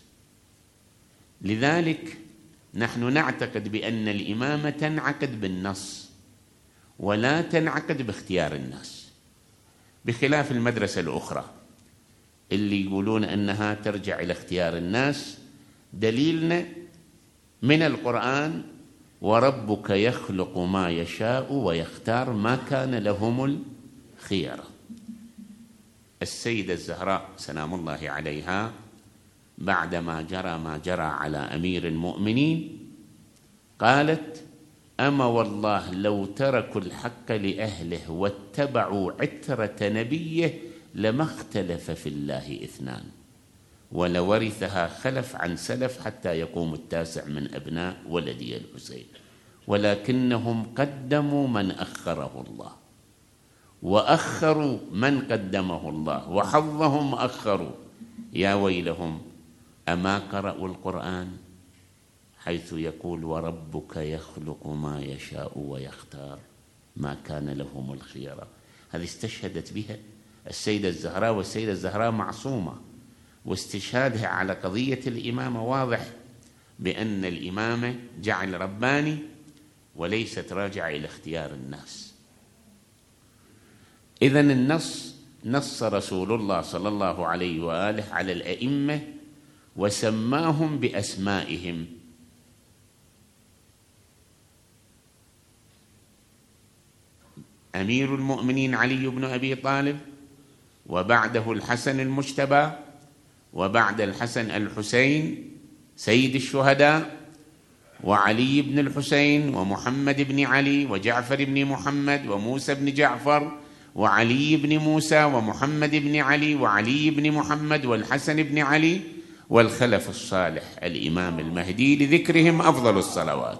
لذلك نحن نعتقد بأن الإمامة تنعقد بالنص ولا تنعقد باختيار الناس، بخلاف المدرسة الأخرى اللي يقولون أنها ترجع إلى اختيار الناس. دليلنا من القرآن: وربك يخلق ما يشاء ويختار ما كان لهم الخيرة. السيدة الزهراء سلام الله عليها بعدما جرى ما جرى على أمير المؤمنين قالت: أما والله لو تركوا الحق لأهله واتبعوا عترة نبيه لما اختلف في الله اثنان، ولورثها خلف عن سلف حتى يقوم التاسع من أبناء ولدي الحسين، ولكنهم قدموا من أخره الله، وأخروا من قدمه الله، وحظهم أخروا. يا ويلهم، أما قرأوا القرآن حيث يقول: وربك يخلق ما يشاء ويختار ما كان لهم الخيرة. هذه استشهدت بها السيدة الزهراء، والسيدة الزهراء معصومة، واستشهادها على قضية الإمامة واضح بأن الإمامة جعل رباني وليست راجعة إلى اختيار الناس. إذن النص نص رسول الله صلى الله عليه وآله على الأئمة وسماهم بأسمائهم. أمير المؤمنين علي بن أبي طالب، وبعده الحسن المجتبى، وبعد الحسن الحسين سيد الشهداء، وعلي بن الحسين، ومحمد بن علي، وجعفر بن محمد، وموسى بن جعفر، وعلي بن موسى، ومحمد بن علي، وعلي بن محمد، والحسن بن علي، والخلف الصالح الإمام المهدي، لذكرهم أفضل الصلوات.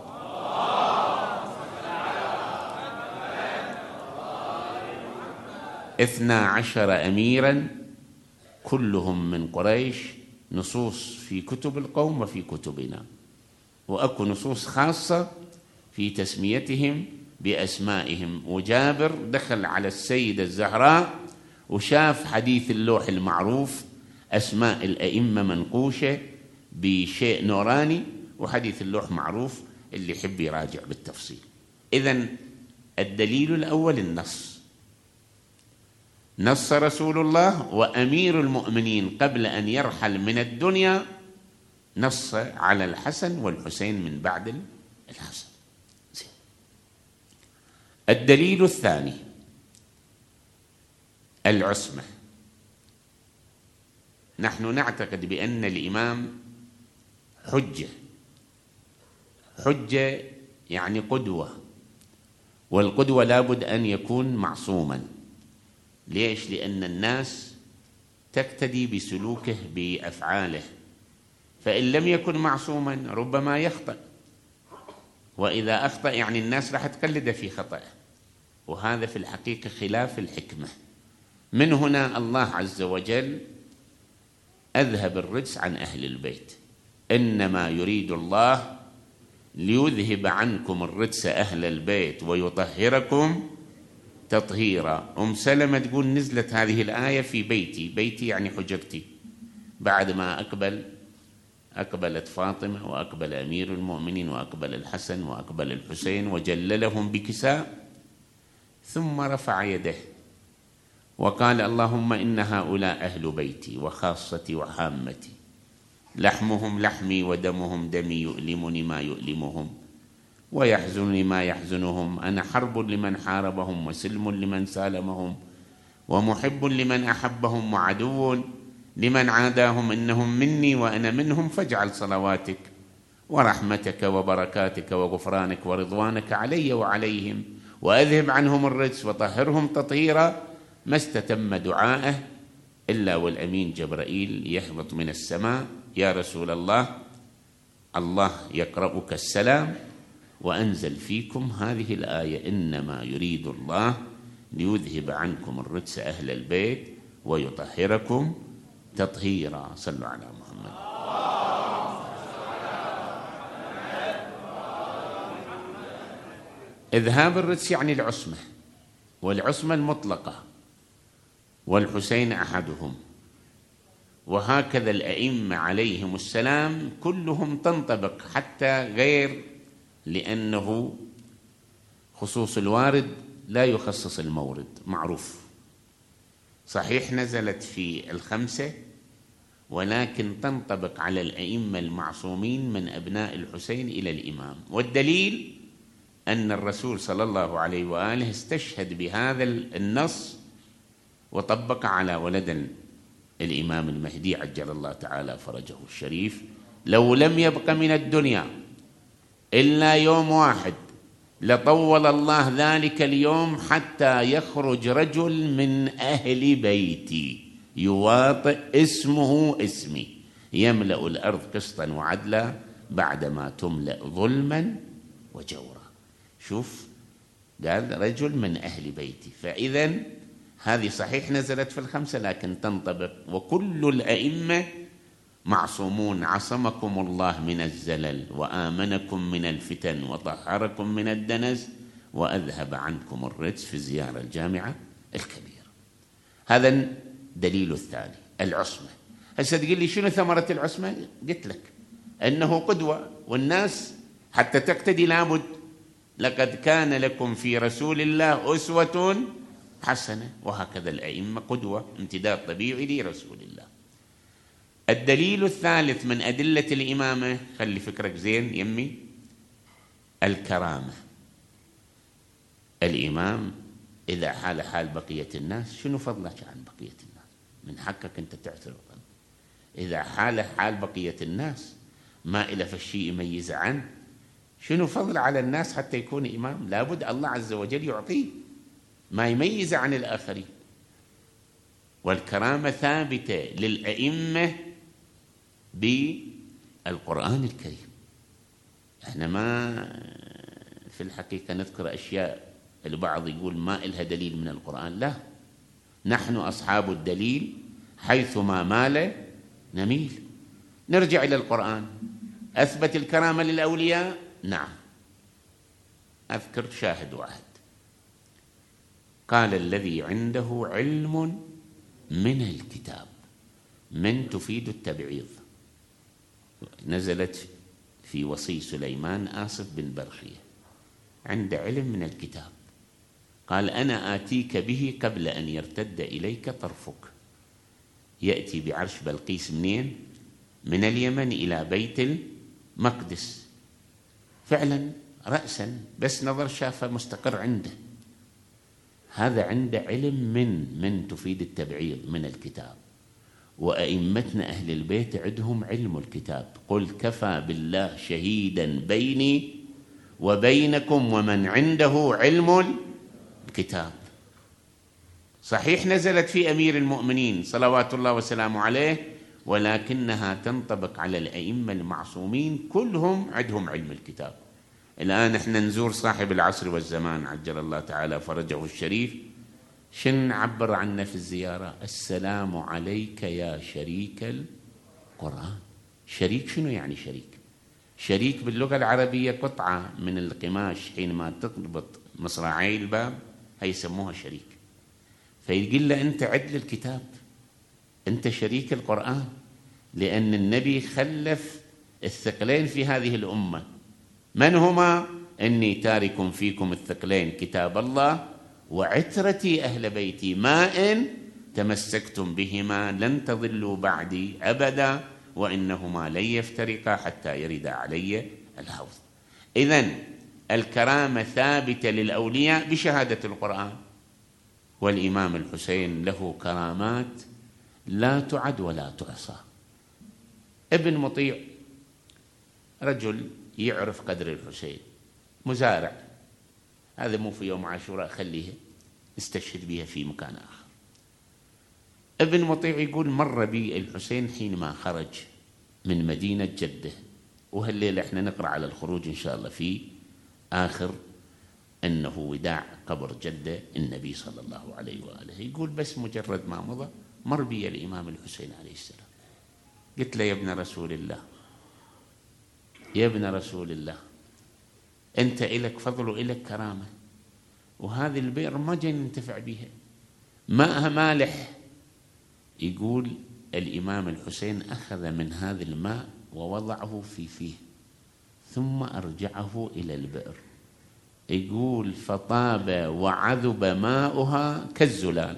اثنا عشر أميرا كلهم من قريش، نصوص في كتب القوم وفي كتبنا، وأكو نصوص خاصة في تسميتهم بأسمائهم. وجابر دخل على السيدة الزهراء وشاف حديث اللوح المعروف، أسماء الأئمة منقوشة بشيء نوراني، وحديث اللوح معروف، اللي يحب يراجع بالتفصيل. إذن الدليل الأول النص. نص رسول الله، وأمير المؤمنين قبل أن يرحل من الدنيا نص على الحسن والحسين من بعد الحسن. الدليل الثاني العصمة. نحن نعتقد بأن الإمام حجة، حجة يعني قدوة، والقدوة لابد أن يكون معصوما. ليش؟ لأن الناس تقتدي بسلوكه بأفعاله، فإن لم يكن معصوما ربما يخطئ، وإذا أخطأ يعني الناس راح تقلد في خطأه، وهذا في الحقيقة خلاف الحكمة. من هنا الله عز وجل أذهب الرجس عن أهل البيت. إنما يريد الله ليذهب عنكم الرجس أهل البيت ويطهركم تطهيرا. أم سلمة تقول نزلت هذه الآية في بيتي، بيتي يعني حجرتي، بعد ما أقبل أقبلت فاطمة، وأقبل أمير المؤمنين، وأقبل الحسن، وأقبل الحسين، وجللهم بكساء، ثم رفع يده وقال: اللهم إن هؤلاء أهل بيتي وخاصتي وحامتي، لحمهم لحمي ودمهم دمي، يؤلمني ما يؤلمهم ويحزنني ما يحزنهم. أنا حرب لمن حاربهم وسلم لمن سالمهم، ومحب لمن أحبهم وعدو لمن عاداهم. إنهم مني وأنا منهم، فاجعل صلواتك ورحمتك وبركاتك وغفرانك ورضوانك علي وعليهم، وأذهب عنهم الرجس وطهرهم تطهيرا. ما استتم دعاءه إلا والأمين جبرائيل يهبط من السماء: يا رسول الله، الله يقرأك السلام وأنزل فيكم هذه الآية: إنما يريد الله ليذهب عنكم الرجس أهل البيت ويطهركم تطهيرا. صلوا على محمد. إذهاب الرجس يعني العصمة، والعصمة المطلقة، والحسين أحدهم. وهكذا الأئمة عليهم السلام كلهم تنطبق، حتى غير، لأنه خصوص الوارد لا يخصص المورد، معروف. صحيح نزلت في الخمسة، ولكن تنطبق على الأئمة المعصومين من أبناء الحسين إلى الإمام. والدليل أن الرسول صلى الله عليه وآله استشهد بهذا النص وطبق على ولد الإمام المهدي عجل الله تعالى فرجه الشريف: لو لم يبق من الدنيا إلا يوم واحد لطول الله ذلك اليوم حتى يخرج رجل من أهل بيتي يواطئ اسمه اسمي يملأ الأرض قسطا وعدلا بعدما تملأ ظلما وجورا. شوف، قال رجل من أهل بيتي. فإذا هذه صحيح نزلت في الخمسة، لكن تنطبق. وكل الأئمة معصومون: عصمكم الله من الزلل، وآمنكم من الفتن، وطهركم من الدنس، وأذهب عنكم الرجس في الزيارة الجامعة الكبيرة. هذا دليل الثاني، العصمة. هسه تقول لي شنو ثمرة العصمة؟ قلت لك أنه قدوة، والناس حتى تقتدي لابد: لقد كان لكم في رسول الله أسوة حسنة. وهكذا الأئمة قدوة، امتداد طبيعي لرسول الله. الدليل الثالث من أدلة الإمامة، خلي فكرك زين يمي، الكرامة. الإمام إذا حال حال بقية الناس، شنو فضلك عن بقية الناس؟ من حقك أنت تعترض. إذا حال حال بقية الناس ما إلى فالشيء يميز عنه، شنو فضل على الناس حتى يكون إمام؟ لابد الله عز وجل يعطيه ما يميز عن الآخرين. والكرامة ثابتة للأئمة بالقرآن الكريم. احنا ما في الحقيقة نذكر أشياء البعض يقول ما إلها دليل من القرآن. لا، نحن أصحاب الدليل حيثما مال نميل. نرجع إلى القرآن. أثبت الكرامة للأولياء؟ نعم. أذكر شاهد واحد: قال الذي عنده علم من الكتاب. من تفيد التبعيض، نزلت في وصي سليمان آصف بن برخية، عند علم من الكتاب. قال: أنا آتيك به قبل أن يرتد إليك طرفك. يأتي بعرش بلقيس منين؟ من اليمن إلى بيت المقدس. فعلا رأسا بس نظر شافه مستقر عنده. هذا عنده علم من من تفيد التبعيض من الكتاب. وأئمتنا أهل البيت عندهم علم الكتاب. قل كفى بالله شهيدا بيني وبينكم ومن عنده علم الكتاب. صحيح نزلت في أمير المؤمنين صلوات الله وسلامه عليه، ولكنها تنطبق على الأئمة المعصومين كلهم عندهم علم الكتاب. الآن احنا نزور صاحب العصر والزمان عجل الله تعالى فرجه الشريف، شن نعبر عنه في الزيارة؟ السلام عليك يا شريك القرآن. شريك شنو يعني شريك؟ شريك باللغة العربية قطعة من القماش حينما تربط مصراعي الباب هي يسموها شريك. فيقول له أنت عدل الكتاب، أنت شريك القرآن، لأن النبي خلف الثقلين في هذه الأمة. من هما؟ إني تارك فيكم الثقلين كتاب الله وعترتي أهل بيتي، ما إن تمسكتم بهما لن تضلوا بعدي أبدا وإنهما لن يفترقا حتى يرد علي الحوض. إذن الكرامة ثابتة للأولياء بشهادة القرآن، والإمام الحسين له كرامات لا تعد ولا تحصى. ابن مطيع رجل يعرف قدر الحسين، مزارع، هذا مو في يوم عاشوراء، خليها استشهد بها في مكان آخر. ابن مطيع يقول مر بي الحسين حينما خرج من مدينة جده، وهالليلة احنا نقرأ على الخروج إن شاء الله في آخر أنه وداع قبر جده النبي صلى الله عليه وآله. يقول بس مجرد ما مضى مر بي الإمام الحسين عليه السلام، قلت له يا ابن رسول الله، يا ابن رسول الله، أنت إلك فضل وإلك كرامة، وهذه البئر ما جاي ننتفع بها، ماءها مالح. يقول الإمام الحسين أخذ من هذا الماء ووضعه في فيه ثم أرجعه إلى البئر. يقول فطاب وعذب ماؤها كالزلال.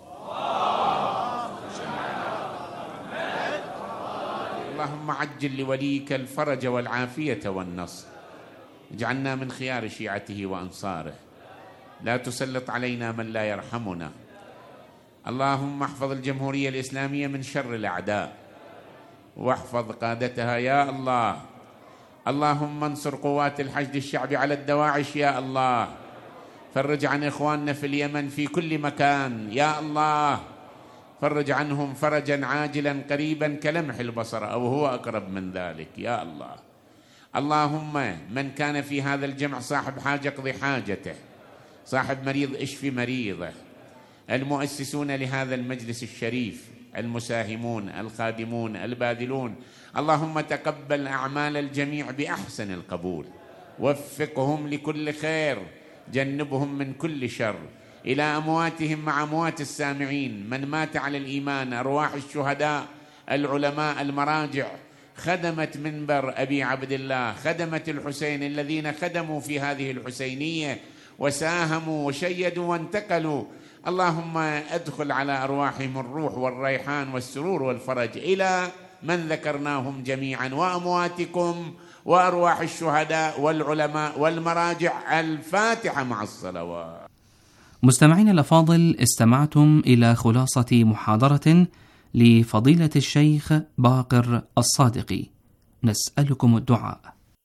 اللهم عجل لوليك الفرج والعافية والنصر، اجعلنا من خيار شيعته وأنصاره، لا تسلط علينا من لا يرحمنا. اللهم احفظ الجمهورية الإسلامية من شر الأعداء، واحفظ قادتها يا الله. اللهم انصر قوات الحشد الشعبي على الدواعش يا الله. فرج عن إخواننا في اليمن في كل مكان يا الله، فرج عنهم فرجا عاجلا قريبا كلمح البصر أو هو أقرب من ذلك يا الله. اللهم من كان في هذا الجمع صاحب حاجة اقضي حاجته، صاحب مريض اشفي مريضه، المؤسسون لهذا المجلس الشريف، المساهمون، الخادمون، الباذلون، اللهم تقبل أعمال الجميع بأحسن القبول، وفقهم لكل خير، جنبهم من كل شر. إلى أمواتهم مع أموات السامعين، من مات على الإيمان، أرواح الشهداء، العلماء، المراجع، خدمة منبر أبي عبد الله، خدمة الحسين الذين خدموا في هذه الحسينية وساهموا وشيدوا وانتقلوا. اللهم أدخل على أرواحهم الروح والريحان والسرور والفرج، إلى من ذكرناهم جميعا، وأمواتكم وأرواح الشهداء والعلماء والمراجع. الفاتحة مع الصلوات. مستمعين الأفاضل، استمعتم إلى خلاصة محاضرة لفضيلة الشيخ باقر الصادقي. نسألكم الدعاء.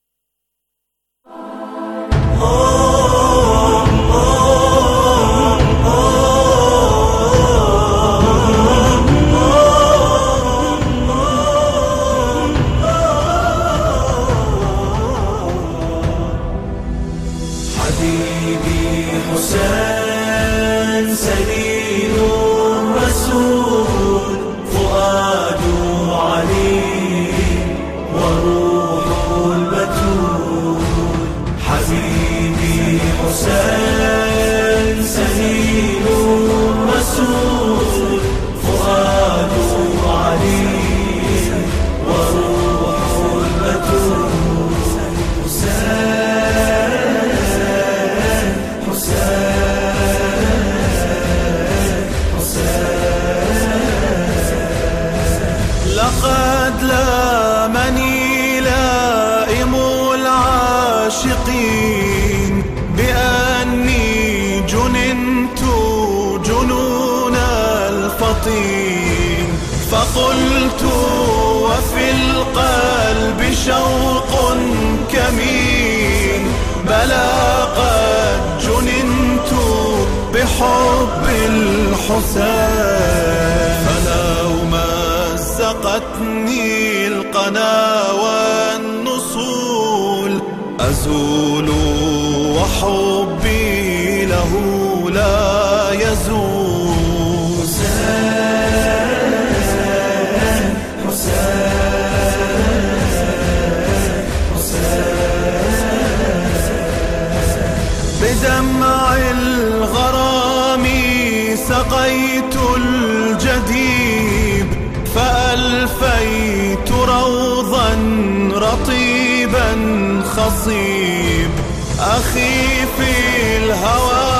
بأني جننت جنون الفطين، فقلت وفي القلب شوق كمين، بلى قد جننت بحب الحسين. فلو مزقتني القنا والنصول أزول، وحبي له لا يزول. حسين حسين بدمع الغرام سقيت الجديب، فألفيت روضا رطيبا خصيب. أخي في الهوى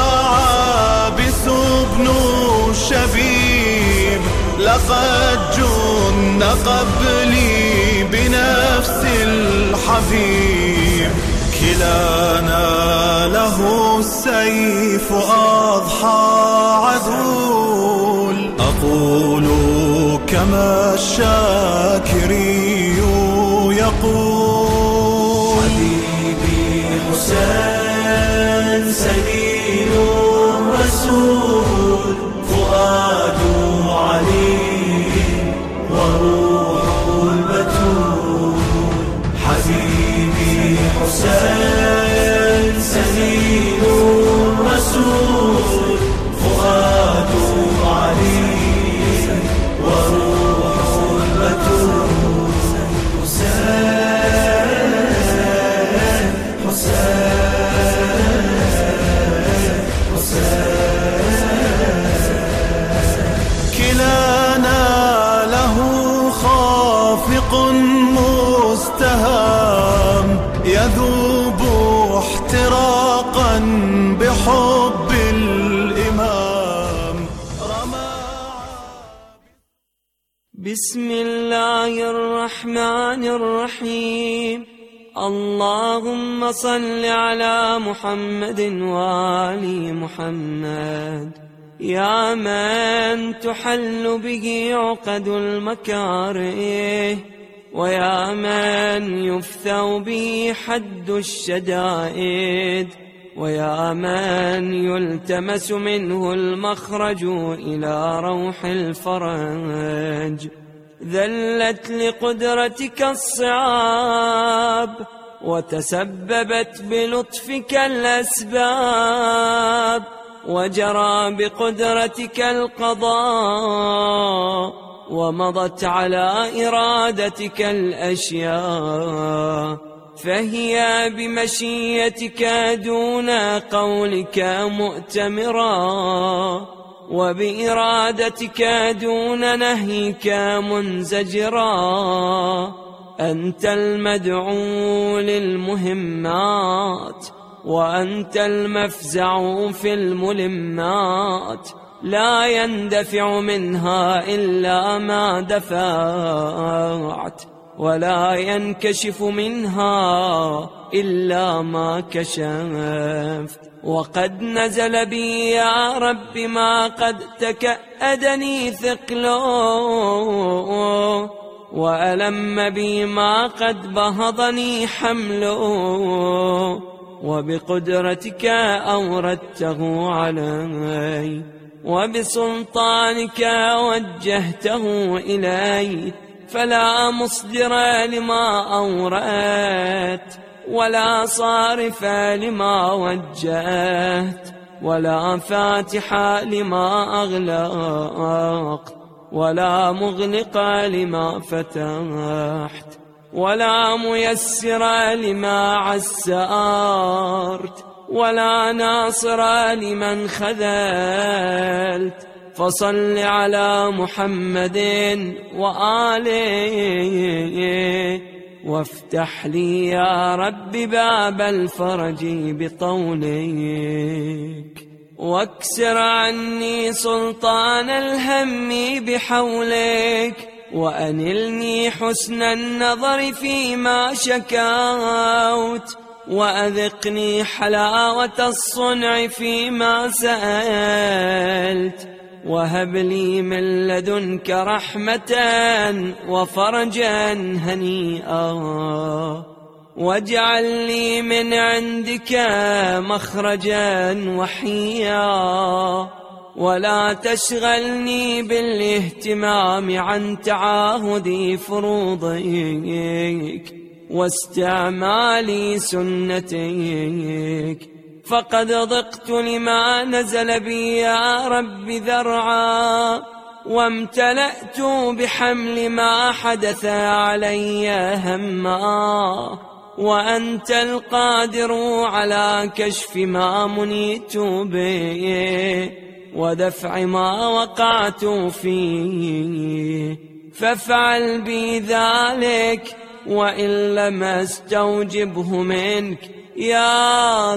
عابس ابن شبيب، لقد جن قبلي بنفس الحبيب، كلانا له السيف أضحى عذول. أقول كما الشاكري يقول: حبيبي حسين سليل الرسول، فؤاد علي وروح البتول. حبيبي حسين سليل الرسول، فؤاد علي وروح البتول. حسين حسين حسين، كلانا له خافق مستهام، يذوب احتراقا بحب الإمام. بسم الله الرحمن الرحيم. اللهم صل على محمد وآل محمد، يا من تحل به عقد المكاره، ويا من يفثو به حد الشدائد، ويا من يلتمس منه المخرج إلى روح الفرج. ذلت لقدرتك الصعاب، وتسببت بلطفك الأسباب، وجرى بقدرتك القضاء، ومضت على إرادتك الأشياء، فهي بمشيتك دون قولك مؤتمرا، وبإرادتك دون نهيك منزجرا. أنت المدعو للمهمات، وأنت المفزع في الملمات، لا يندفع منها إلا ما دفعت، ولا ينكشف منها إلا ما كشفت. وقد نزل بي يا رب ما قد تكأدني ثقله، وألم بي ما قد بهضني حمله، وبقدرتك أوردته علي، وبسلطانك وجهته إلي، فلا مصدر لما أوردت، ولا صارف لما وجهت، ولا فاتح لما أغلقت، ولا مغلق لما فتحت، ولا ميسر لما عسرت، ولا ناصر لمن خذلت. فصل على محمد وآله، وافتح لي يا رب باب الفرج بطولك، واكسر عني سلطان الهم بحولك، وأنلني حسن النظر فيما شكوت، وأذقني حلاوة الصنع فيما سألت، وهب لي من لدنك رحمة وفرجا هنيئا، واجعل لي من عندك مخرجا وحيا، ولا تشغلني بالاهتمام عن تعاهد فروضك واستعمال سنتك، فقد ضقت لما نزل بي يا رب ذرعا، وامتلأت بحمل ما حدث علي هما، وأنت القادر على كشف ما منيت به، ودفع ما وقعت فيه، فافعل بي ذلك، وإن لم استوجبه منك يا